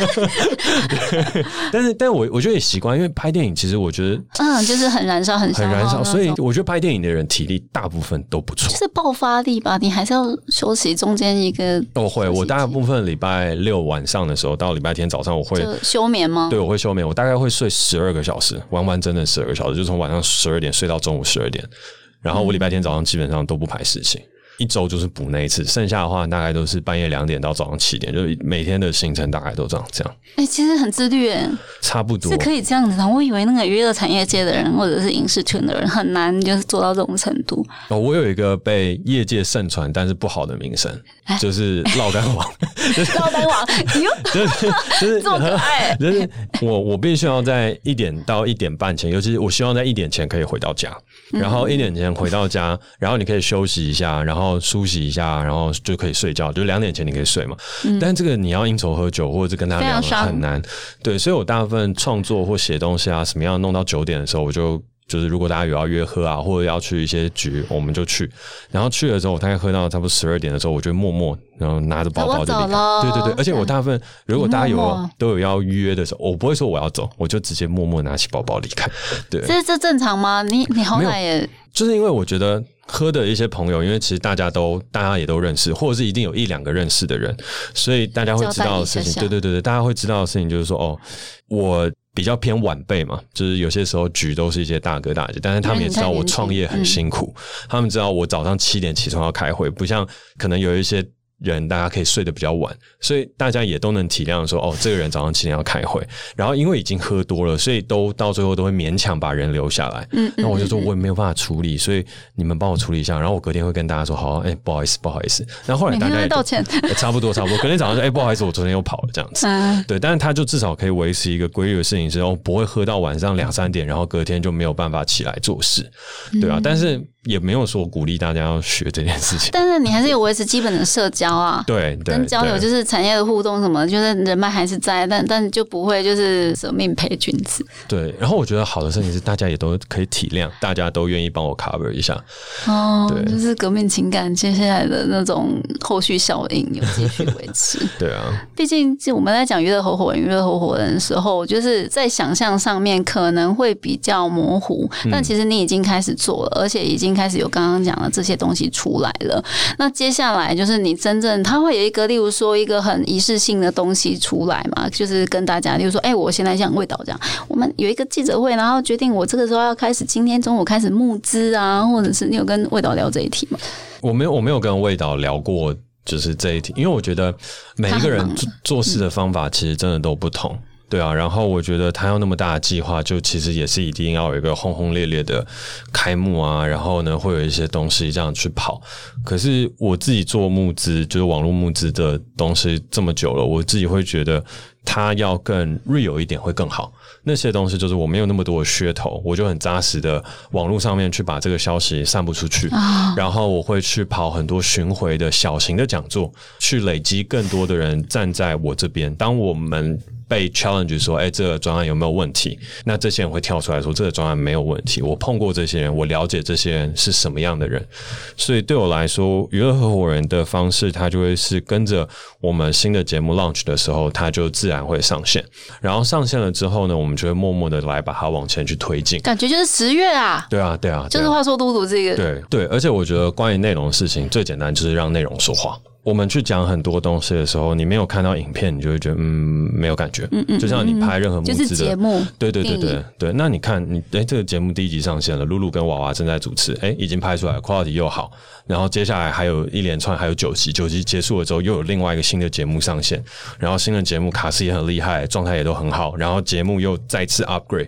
但是但我我觉得也习惯，因为拍电影其实我觉得嗯就是很燃烧很很燃烧，所以我觉得拍电影的人体力大部分都不错， 就是爆发力吧，你还是要休息中间一个都会，我大部分礼拜六晚上的时候到礼拜天早上我会就休眠吗？ 对，我会休眠，我大概会睡十二个小时，完完整整十二个小时，就从晚上十二点睡到中午十二点，然后我礼拜天早上基本上都不排事情，一周就是补那一次，剩下的话大概都是半夜两点到早上七点，就是每天的行程大概都这样这样。 哎、欸，其实很自律耶， 差不多是可以这样子的。我以为那个娱乐产业界的人或者是影视圈的人很难就是做到这种程度。 哦，我有一个被业界盛传但是不好的名声，欸、就是烙干王。 烙干王， 就是就是这么可爱。 就是我我必须要在一点到一点半前，尤其是我希望在一点前可以回到家，然后一点前回到家，然后你可以休息一下，然后梳洗一下，然后就可以睡觉，就两点前你可以睡嘛。嗯、但这个你要应酬喝酒或者是跟他聊很难，对，所以我大部分创作或写东西啊，什么样弄到九点的时候，我就就是如果大家有要约喝啊，或者要去一些局，我们就去。然后去了之后，我大概喝到差不多十二点的时候，我就默默然后拿着包包就离开。对对对，而且我大部分如果大家有默默都有要约的时候，我不会说我要走，我就直接默默拿起包包离开。对， 这这正常吗？你你好歹也就是因为我觉得。喝的一些朋友，因为其实大家都大家也都认识，或者是一定有一两个认识的人，所以大家会知道的事情，对对对对，大家会知道的事情就是说，哦，我比较偏晚辈嘛，就是有些时候局都是一些大哥大姐，但是他们也知道我创业很辛苦，嗯、他们知道我早上七点起床要开会，不像可能有一些人大家可以睡得比较晚，所以大家也都能体谅说，哦，这个人早上七点要开会，然后因为已经喝多了，所以都到最后都会勉强把人留下来。嗯，那我就说我也没有办法处理，所以你们帮我处理一下，然后我隔天会跟大家说，好，哎、欸，不好意思，不好意思。然后后来大家也道歉、 欸，差不多差不多。隔天早上说，哎、欸，不好意思，我昨天又跑了这样子。嗯，对，但是他就至少可以维持一个规律的事情是，哦，不会喝到晚上两三点，然后隔天就没有办法起来做事，对啊，嗯、但是也没有说鼓励大家要学这件事情。 但是你还是有维持基本的社交啊， 对对。 跟交流就是产业的互动什么，就是人脉还是在，但但就不会就是舍命陪君子。 对，然后我觉得好的事情是大家也都可以体谅，大家都愿意帮我 cover 一下。 哦，对，就是革命情感接下来的那种后续效应有继续维持。 对啊， 毕竟我们在讲娱乐合伙人、娱乐合伙人的时候，就是在想象上面可能会比较模糊，但其实你已经开始做了，而且已经开始有刚刚讲的这些东西出来了。那接下来就是你真正它会有一个。例如说一个很仪式性的东西出来嘛，就是跟大家，例如说，哎、欸，我现在像魏导这样，我们有一个记者会，然后决定我这个时候要开始，今天中午开始募资啊，或者是你有跟魏导聊这一题吗？ 我没有，我没有跟魏导聊过，就是这一题，因为我觉得每一个人做事的方法其实真的都不同。对啊，然后我觉得他要那么大的计划，就其实也是一定要有一个轰轰烈烈的开幕啊，然后呢会有一些东西这样去跑。可是我自己做募资，就是网络募资的东西这么久了，我自己会觉得它要更 real 一点会更好。那些东西就是我没有那么多的噱头，我就很扎实的网络上面去把这个消息散布出去，哦、然后我会去跑很多巡回的小型的讲座，去累积更多的人站在我这边。当我们被 challenge 说，哎、欸，这个专案有没有问题？那这些人会跳出来说，这个专案没有问题。我碰过这些人，我了解这些人是什么样的人，所以对我来说，娱乐合伙人的方式，它就会是跟着我们新的节目 launch 的时候，它就自然会上线。然后上线了之后呢，我们就会默默的来把它往前去推进。 感觉就是十月啊， 对啊，对啊， 就是话说嘟嘟这个， 对对，而且我觉得关于内容的事情，最简单就是让内容说话。我们去讲很多东西的时候，你没有看到影片，你就会觉得嗯没有感觉。嗯嗯，就像你拍任何募资的、 就是节目， 对对对对对。那你看你哎、欸，这个节目第一集上线了，露露跟娃娃正在主持，哎、欸，已经拍出来了 ，quality 又好。然后接下来还有一连串，还有九集，九集结束了之后，又有另外一个新的节目上线。然后新的节目卡司也很厉害，状态也都很好。然后节目又再次 upgrade。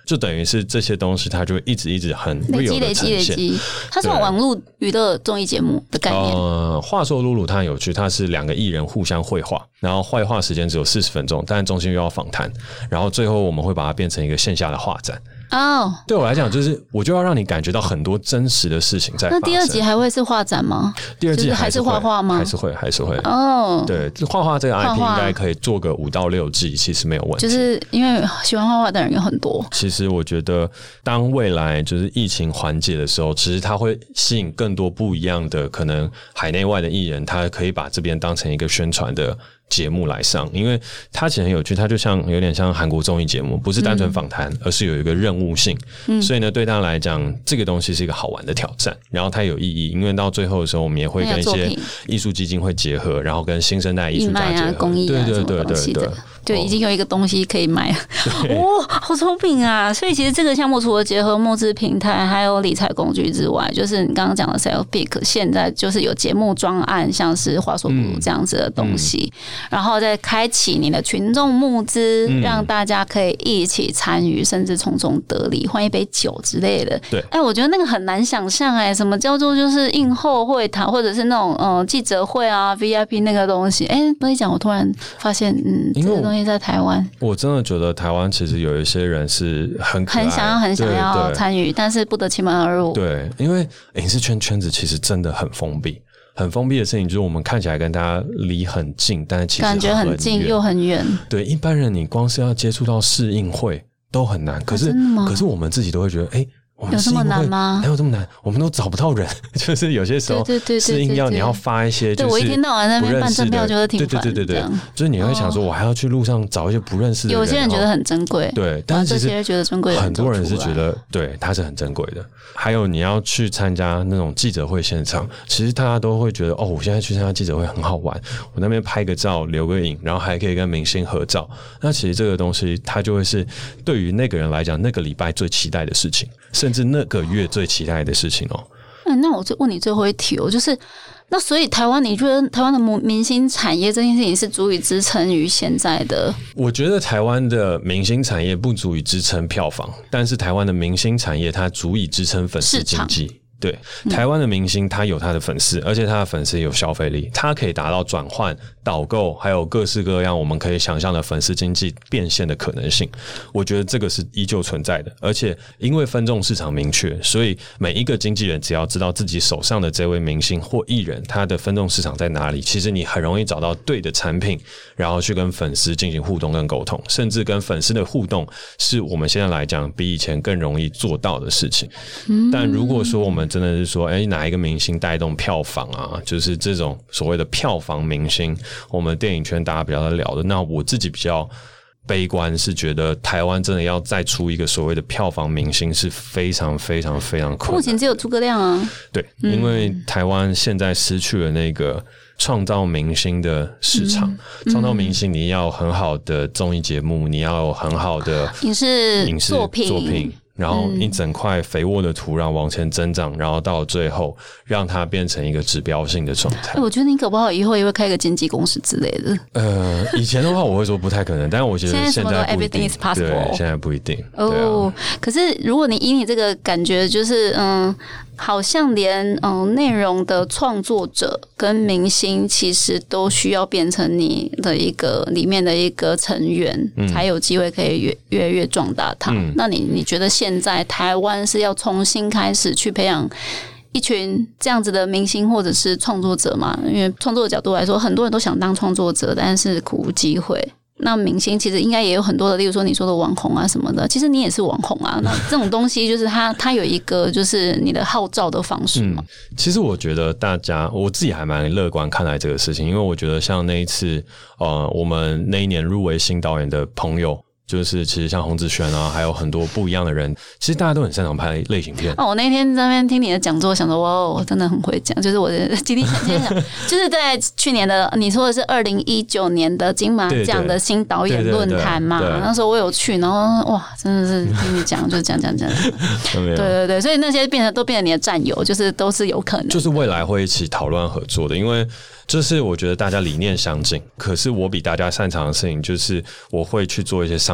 就等于是这些东西它就会一直一直很累积 real 的累呈现。 积累积，它是网络娱乐综艺节目的概念。 呃，话说露露它很有趣，它是两个艺人互相绘画，然后绘画时间只有四十分钟，但中间又要访谈，然后最后我们会把它变成一个线下的画展。 哦、oh, 对我来讲，就是我就要让你感觉到很多真实的事情在发生。 那第二集还会是画展吗？ 第二季还是画画吗？ 还是会，还是会。 哦、oh, 对，画画这个 I P 应该可以做个五到六季，其实没有问题。 就是因为喜欢画画的人有很多。 其实我觉得，当未来就是疫情缓解的时候，其实它会吸引更多不一样的可能海内外的艺人，他可以把这边当成一个宣传的节目来上，因为它其实很有趣，它就像有点像韩国综艺节目，不是单纯访谈、嗯，而是有一个任务性、嗯。所以呢，对他来讲，这个东西是一个好玩的挑战，然后它有意义，因为到最后的时候，我们也会跟一些艺术基金会结合，然后跟新生代艺术家结合， 啊、公益啊， 对对对对对。 对，已经有一个东西可以卖了，哇，好聪明啊！所以其实这个项目除了结合募资平台还有理财工具之外，就是你刚刚讲的 Self Pick， 现在就是有节目专案，像是话说不如这样子的东西、嗯，然后再开启你的群众募资、嗯，让大家可以一起参与，甚至从中得利，换一杯酒之类的。 对， 哎，我觉得那个很难想象，哎，什么叫做就是映后会谈，或者是那种呃记者会啊 V I P 那个东西？哎，不是讲，我突然发现，嗯，这个东西在台湾， 我真的觉得台湾其实有一些人是很可爱很想要很想要参与，但是不得其门而入。 对，因为影视圈圈子其实真的很封闭，很封闭的事情就是我们看起来跟大家离很近，但是其实感觉很近又很远。 对，一般人你光是要接触到试映会都很难，可是、啊、可是我们自己都会觉得，哎、欸。我们有这么难吗？ 还有这么难？我们都找不到人，就是有些时候是硬要你要发一些，就是对我一天到晚在那边办证票就是挺烦， 对对对对对，就是你会想说，我还要去路上找一些不认识的人。 有些人觉得很珍贵， 对，但是其实觉得珍贵， 很多人是觉得对它是很珍贵的。还有你要去参加那种记者会现场，其实大家都会觉得哦，我现在去参加记者会很好玩，我那边拍个照、留个影，然后还可以跟明星合照。那其实这个东西，它就会是对于那个人来讲，那个礼拜最期待的事情，甚至那个月最期待的事情哦。 嗯，那我就问你最后一题哦，就是那所以台湾，你觉得台湾的明星产业这件事情是足以支撑于现在的？ 我觉得台湾的明星产业不足以支撑票房，但是台湾的明星产业它足以支撑粉丝经济。对，台湾的明星他有他的粉丝、嗯，而且他的粉丝有消费力，他可以达到转换、导购，还有各式各样我们可以想象的粉丝经济变现的可能性。我觉得这个是依旧存在的，而且因为分众市场明确，所以每一个经纪人只要知道自己手上的这位明星或艺人他的分众市场在哪里，其实你很容易找到对的产品，然后去跟粉丝进行互动跟沟通，甚至跟粉丝的互动是我们现在来讲比以前更容易做到的事情。嗯、但如果说我们真的是说，哎，哪一个明星带动票房啊？就是这种所谓的票房明星，我们电影圈大家比较在聊的。那我自己比较悲观，是觉得台湾真的要再出一个所谓的票房明星是非常非常非常困难。 目前只有诸葛亮啊。 对，嗯、因为台湾现在失去了那个创造明星的市场，创、嗯、造明星你要有很好的综艺节目，你要有很好的影视影视作品。 作品然后一整块肥沃的土壤往前增长，然后到最后让它变成一个指标性的状态。 欸、我觉得你搞不好以后也会开一个经纪公司之类的。 呃，以前的话我会说不太可能，但是我觉得现在不一定。 Everything is possible。 对，现在不一定。 哦、oh, 啊，可是如果你以你这个感觉，就是嗯。好像连嗯内容的创作者跟明星其实都需要变成你的一个里面的一个成员，嗯、才有机会可以越越越壮大它。嗯、那你你觉得现在台湾是要重新开始去培养一群这样子的明星或者是创作者吗？因为创作的角度来说，很多人都想当创作者，但是苦无机会。那明星其实应该也有很多的，例如说你说的网红啊什么的，其实你也是网红啊。那这种东西就是它它有一个就是你的号召的方式嘛。 嗯，其实我觉得大家我自己还蛮乐观看待这个事情，因为我觉得像那一次呃我们那一年入围新导演的朋友。就是其实像洪子轩啊，还有很多不一样的人，其实大家都很擅长拍类型片。 哦，我那天在那边听你的讲座，想说哇，我真的很会讲。就是我的今天今天讲，就是在去年的你说的是二零一九年的金马奖的新导演论坛嘛，对对对对，那时候我有去，然后哇，真的是听你讲，就是讲讲讲。对对对，所以那些变成都变成你的战友，就是都是有可能， 就是未来会一起讨论合作的，因为。就是我觉得大家理念相近，可是我比大家擅长的事情就是我会去做一些商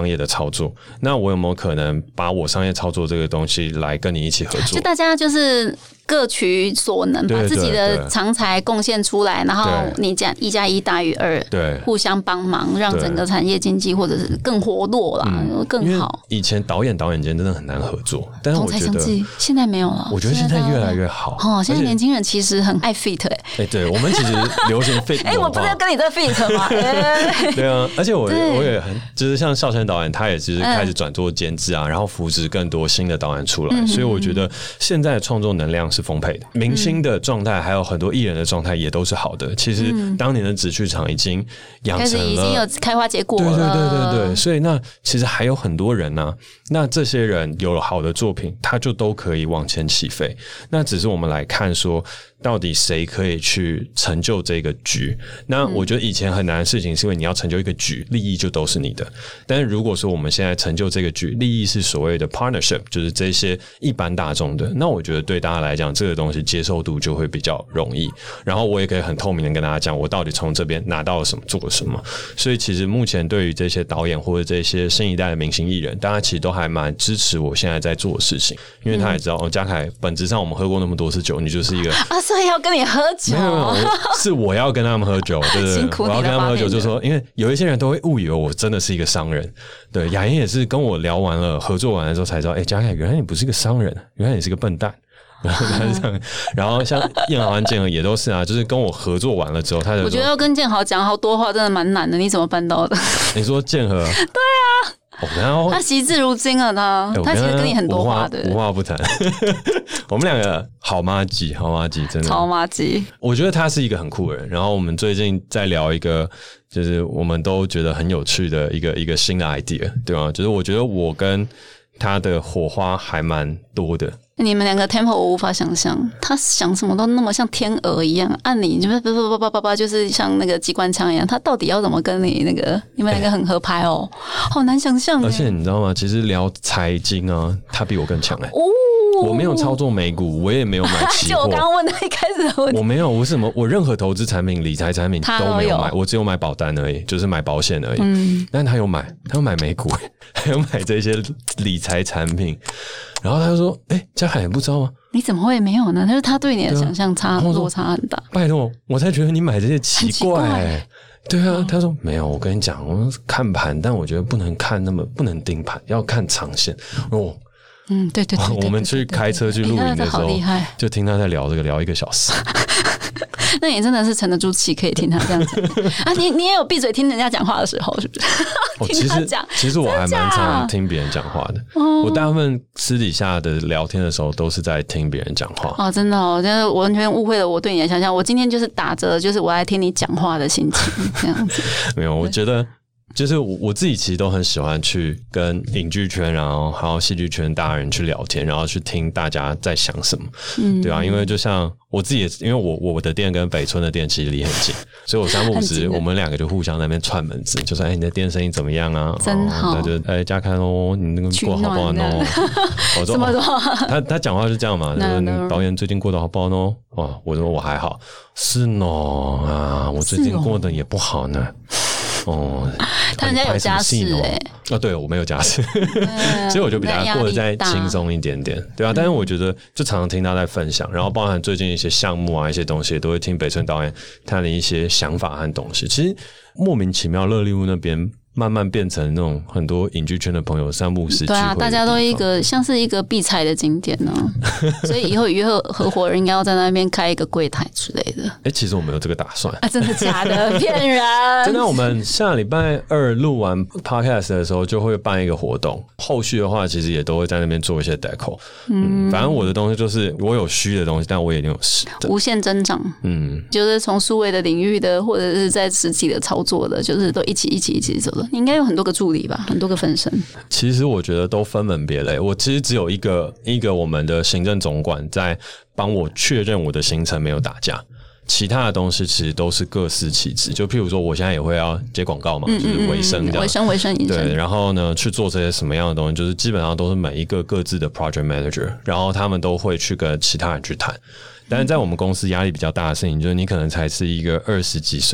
商业的操作，那我有没有可能把我商业操作这个东西来跟你一起合作？ 就大家就是各取所能，把自己的长才贡献出来，然后你讲一加一大于二，对，互相帮忙，让整个产业经济或者是更活络啦，嗯、更好。 以前导演导演间真的很难合作，但是我觉得现在没有了。 我觉得现在越来越好。 哦，现在年轻人其实很爱 fit 哎、欸， 哎、欸，对我们其实流行 fit 哎、欸，我不是要跟你在 fit 吗？ 欸、对啊，而且我我也很就是像少晨导演，他也就是开始转做监制啊，嗯、然后扶植更多新的导演出来，嗯、所以我觉得现在的创作能量是丰沛的。明星的状态还有很多艺人的状态也都是好的。其实当年的纸剧场已经养成了， 开始已经有开花结果了。 对对对对对，所以那其实还有很多人呢、啊。那这些人有了好的作品，他就都可以往前起飞。那只是我们来看说，到底谁可以去成就这个局？那我觉得以前很难的事情，是因为你要成就一个局，利益就都是你的。但是如果说我们现在成就这个局，利益是所谓的 partnership， 就是这些一般大众的，那我觉得对大家来讲，这个东西接受度就会比较容易。然后我也可以很透明的跟大家讲，我到底从这边拿到了什么，做了什么。所以其实目前对于这些导演或者这些新一代的明星艺人，大家其实都还蛮支持我现在在做的事情，因为他也知道，哦，嘉凯本质上我们喝过那么多次酒，你就是一个啊，所以要跟你喝酒， 没有没有，是我要跟他们喝酒，对对对，我要跟他们喝酒，就是说，因为有一些人都会误以为我真的是一个商人，对，雅妍也是跟我聊完了合作完的时候才知道，哎、欸，嘉凯原来你不是一个商人，原来你是个笨蛋。然后他是这样，然后像燕豪和建和也都是啊，就是跟我合作完了之后，他就我觉得要跟建豪讲好多话真的蛮难的，你怎么办到的？ 你说建和？对啊。 然后他惜字如金啊，他、欸、他其实跟你很多话的， 无话不谈。我们两个好麻吉，好麻吉，真的超麻吉。 我觉得他是一个很酷的人。然后我们最近在聊一个，就是我们都觉得很有趣的一个一个新的 idea， 对吗？就是我觉得我跟他的火花还蛮多的。 你们两个 tempo 我无法想象，他想什么都那么像天鹅一样，按你就是叭叭叭叭叭，就是像那个机关枪一样。他到底要怎么跟你那个？你们两个很合拍哦，欸、好难想象。 而且你知道吗？其实聊财经啊，他比我更强哎、欸。哦。我没有操作美股，我也没有买期货。 就我刚刚问的一开始的问题， 我没有，我什么，我任何投资产品、理财产品都没有买，我只有买保单而已，就是买保险而已。嗯，但他有买，他有买美股，还有买这些理财产品。然后他就说：“哎、欸，嘉凯也不知道吗？ 你怎么会没有呢？”他说他对你的想象差落差很大。 拜托，我才觉得你买这些奇怪、欸。对啊，哦、他说没有，我跟你讲，我看盘，但我觉得不能看那么不能盯盘，要看长线哦。 嗯，对对 对, 对, 对, 对， 我们去开车去露营的时候，就听他在聊这个，聊一个小时。 那你真的是沉得住气，可以听他这样讲啊！你你也有闭嘴听人家讲话的时候，是不是？ 哦、听他讲，其实我还蛮常听别人讲话的。哦、我大部分私底下的聊天的时候，都是在听别人讲话。 哦，真的哦，真的完全误会了我对你的想象。我今天就是打着就是我来听你讲话的心情，这样子。 没有，我觉得。就是我自己其实都很喜欢去跟影剧圈，然后还有戏剧圈大人去聊天，然后去听大家在想什么，嗯，对啊，因为就像我自己也，因为我我的店跟北村的店其实离很近，所以我三不五时我们两个就互相在那边串门子，就说哎、欸、你的店生意怎么样啊？ 真好， 那就哎嘉凯哦，你那个过好不好呢？我说什么什么？他他讲话是这样嘛，就是你导演最近过得好不好呢？哦，我说我还好，是呢啊，我最近过得也不好呢。哦， 他人家有家室哎、欸， 啊，对我没有家室，所以我就比他过得再轻松一点点，对啊。但是我觉得就常常听他在分享，然后包含最近一些项目啊、一些东西，都会听北村导演他的一些想法和东西。其实莫名其妙，乐利屋那边慢慢变成那种很多影剧圈的朋友三不五时聚会的地方。 对啊，大家都一个像是一个必踩的景点呢、啊，所以以后约合合伙人应该要在那边开一个柜台之类的。 哎、欸，其实我们有这个打算啊，真的假的？骗人！ 真的，我们下礼拜二录完 podcast 的时候就会办一个活动，后续的话其实也都会在那边做一些 deco。嗯，反正我的东西就是我有虚的东西，但我也有实的， 无限增长。嗯，就是从数位的领域的，或者是在实体的操作的，就是都一起一起一起走的。你应该有很多个助理吧，很多个分身。 其实我觉得都分门别类，我其实只有一个一个我们的行政总管在帮我确认我的行程没有打架，其他的东西其实都是各司其职。就譬如说，我现在也会要接广告嘛，嗯嗯嗯，就是维生这样， 维生维生对，然后呢去做这些什么样的东西，就是基本上都是每一个各自的 project manager， 然后他们都会去跟其他人去谈。但是在我们公司压力比较大的事情，就是你可能才是一个二十几岁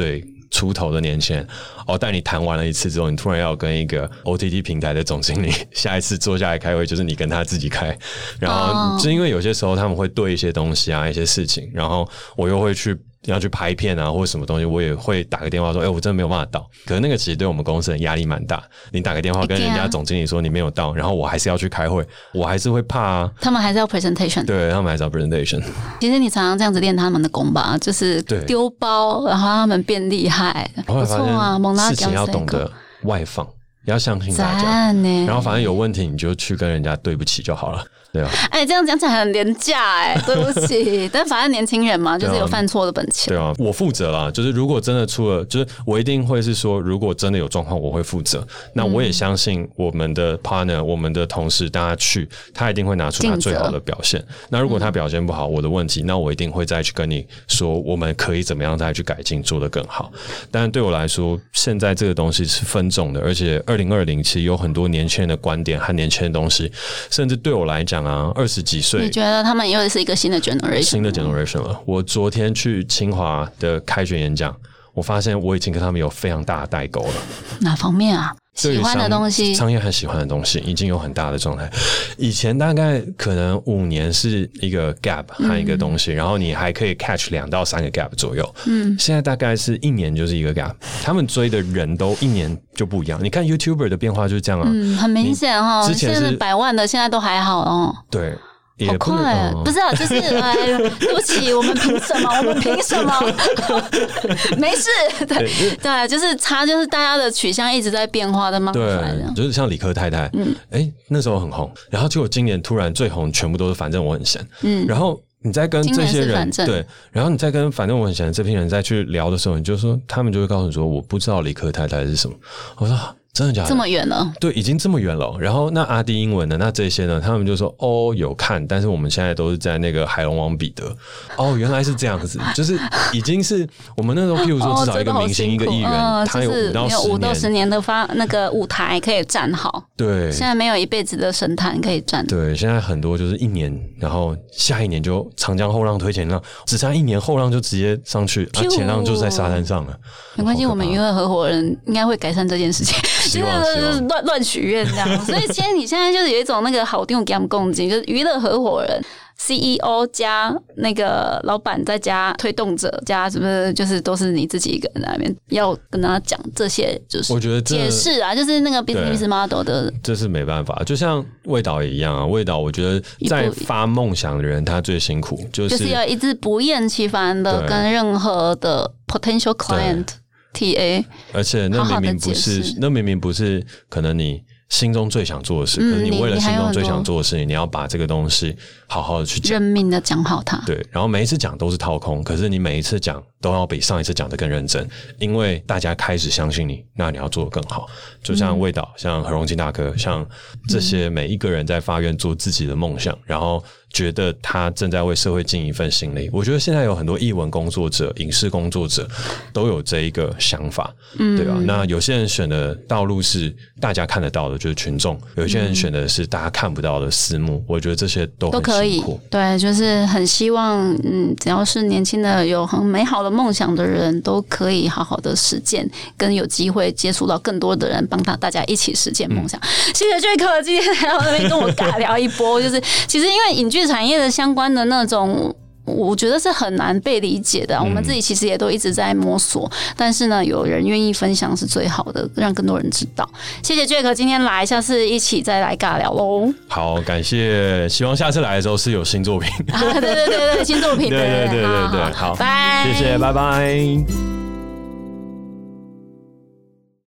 出头的年轻人，哦，带你谈完了一次之后，你突然要跟一个 O T T 平台的总经理下一次坐下来开会，就是你跟他自己开，然后就因为有些时候他们会对一些东西啊，一些事情，然后我又会去要去拍片啊，或者什么东西，我也会打个电话说，哎、欸，我真的没有办法到。可是那个其实对我们公司的压力蛮大。你打个电话跟人家总经理说你没有到，然后我还是要去开会，我还是会怕啊。 他们还是要 presentation， 对，他们还是要 presentation。 其实你常常这样子练他们的功吧，就是丢包，然后让他们变厉害，不错啊。 事情要懂得外放，要相信大家。然后反正有问题你就去跟人家对不起就好了。对啊， 哎、欸，这样讲起来很廉价哎，对不起。但反正年轻人嘛，就是有犯错的本钱。 对啊，我负责啦。就是如果真的出了，就是我一定会是说，如果真的有状况，我会负责。那我也相信我们的 partner、我们的同事，大家去，他一定会拿出他最好的表现。那如果他表现不好，我的问题，那我一定会再去跟你说，我们可以怎么样再去改进，做得更好。但是对我来说，现在这个东西是分众的，而且二零二零其实有很多年轻人的观点和年轻的东西，甚至对我来讲。啊，二十几岁， 你觉得他们又是一个新的 generation， 新的 generation 了。我昨天去清华的开学演讲，我发现我已经跟他们有非常大的代沟了。 哪方面啊？喜欢的东西， 商业和喜欢的东西已经有很大的状态。以前大概可能五年是一个 gap 和一个东西，嗯、然后你还可以 catch 两到三个 gap 左右。嗯，现在大概是一年就是一个 gap。他们追的人都一年就不一样。你看 YouTuber 的变化就是这样啊， 嗯，很明显哦。之前是百万的，现在都还好哦。 对。 好快、啊嗯，不是、啊，就是哎，对不起，我们凭什么？我们凭什么？没事，对对，就是差，就是大家的取向一直在变化的嘛。 对，就是像理科太太，嗯，哎、欸，那时候很红，然后结果今年突然最红，全部都是反正我很闲，嗯，然后你在跟这些人对，然后你在跟反正我很闲这批人再去聊的时候，你就说他们就会告诉你说，我不知道理科太太是什么，我说。真的假的？ 这么远了？ 对，已经这么远了。然后那阿弟英文呢？那这些呢？他们就说哦，有看，但是我们现在都是在那个海龙王彼得。哦，原来是这样子，就是已经是我们那时候，譬如说至少一个明星、哦、一个艺人，嗯、他有五到十年， 五到十年的发那个舞台可以站好。 对， 现在没有一辈子的神坛可以站。 对，现在很多就是一年，然后下一年就长江后浪推前浪，只差一年后浪就直接上去，啊，前浪就在沙滩上了。 没关系，我们娱乐合伙人应该会改善这件事情。 希望就是乱乱许愿这样，所以其实你现在就是有一种那个好定给他们共进，就是娱乐合伙人 C E O 加那个老板再加推动者加什么，就是都是你自己一个人在那边要跟他讲这些，就是我觉得解释啊，就是那个 business model 的， 这是没办法，就像魏导也一样啊。魏导我觉得在发梦想的人他最辛苦，就是就是要一直不厌其烦的跟任何的 potential client。T A， 而且那明明不是，好好那明明不是可能你心中最想做的事，嗯、可是你为了心中最想做的事情，你, 你要把这个东西好好的去讲， 认命的讲好它。 对，然后每一次讲都是掏空，可是你每一次讲都要比上一次讲的更认真，因为大家开始相信你，那你要做得更好。就像魏导、嗯、像何荣金大哥，像这些每一个人在发愿做自己的梦想，然后觉得他正在为社会尽一份心力。我觉得现在有很多艺文工作者、影视工作者都有这一个想法，嗯、对吧？那有些人选的道路是大家看得到的，就是群众；有些人选的是大家看不到的私募。我觉得这些都很辛苦。 对，就是很希望，嗯，只要是年轻的、有很美好的梦想的人，都可以好好的实践，跟有机会接触到更多的人，帮他大家一起实践梦想。嗯、谢谢Jack今天来到那边跟我尬聊一波，就是其实因为影剧产业的相关的那种。我觉得是很难被理解的、啊，我们自己其实也都一直在摸索，但是呢，有人愿意分享是最好的，让更多人知道。谢谢 Jack 今天来，下次一起再来尬聊喽。 好，感谢，希望下次来的时候是有新作品。 啊，对对对对，新作品， 对对对对对，好， 拜， 谢谢，拜拜。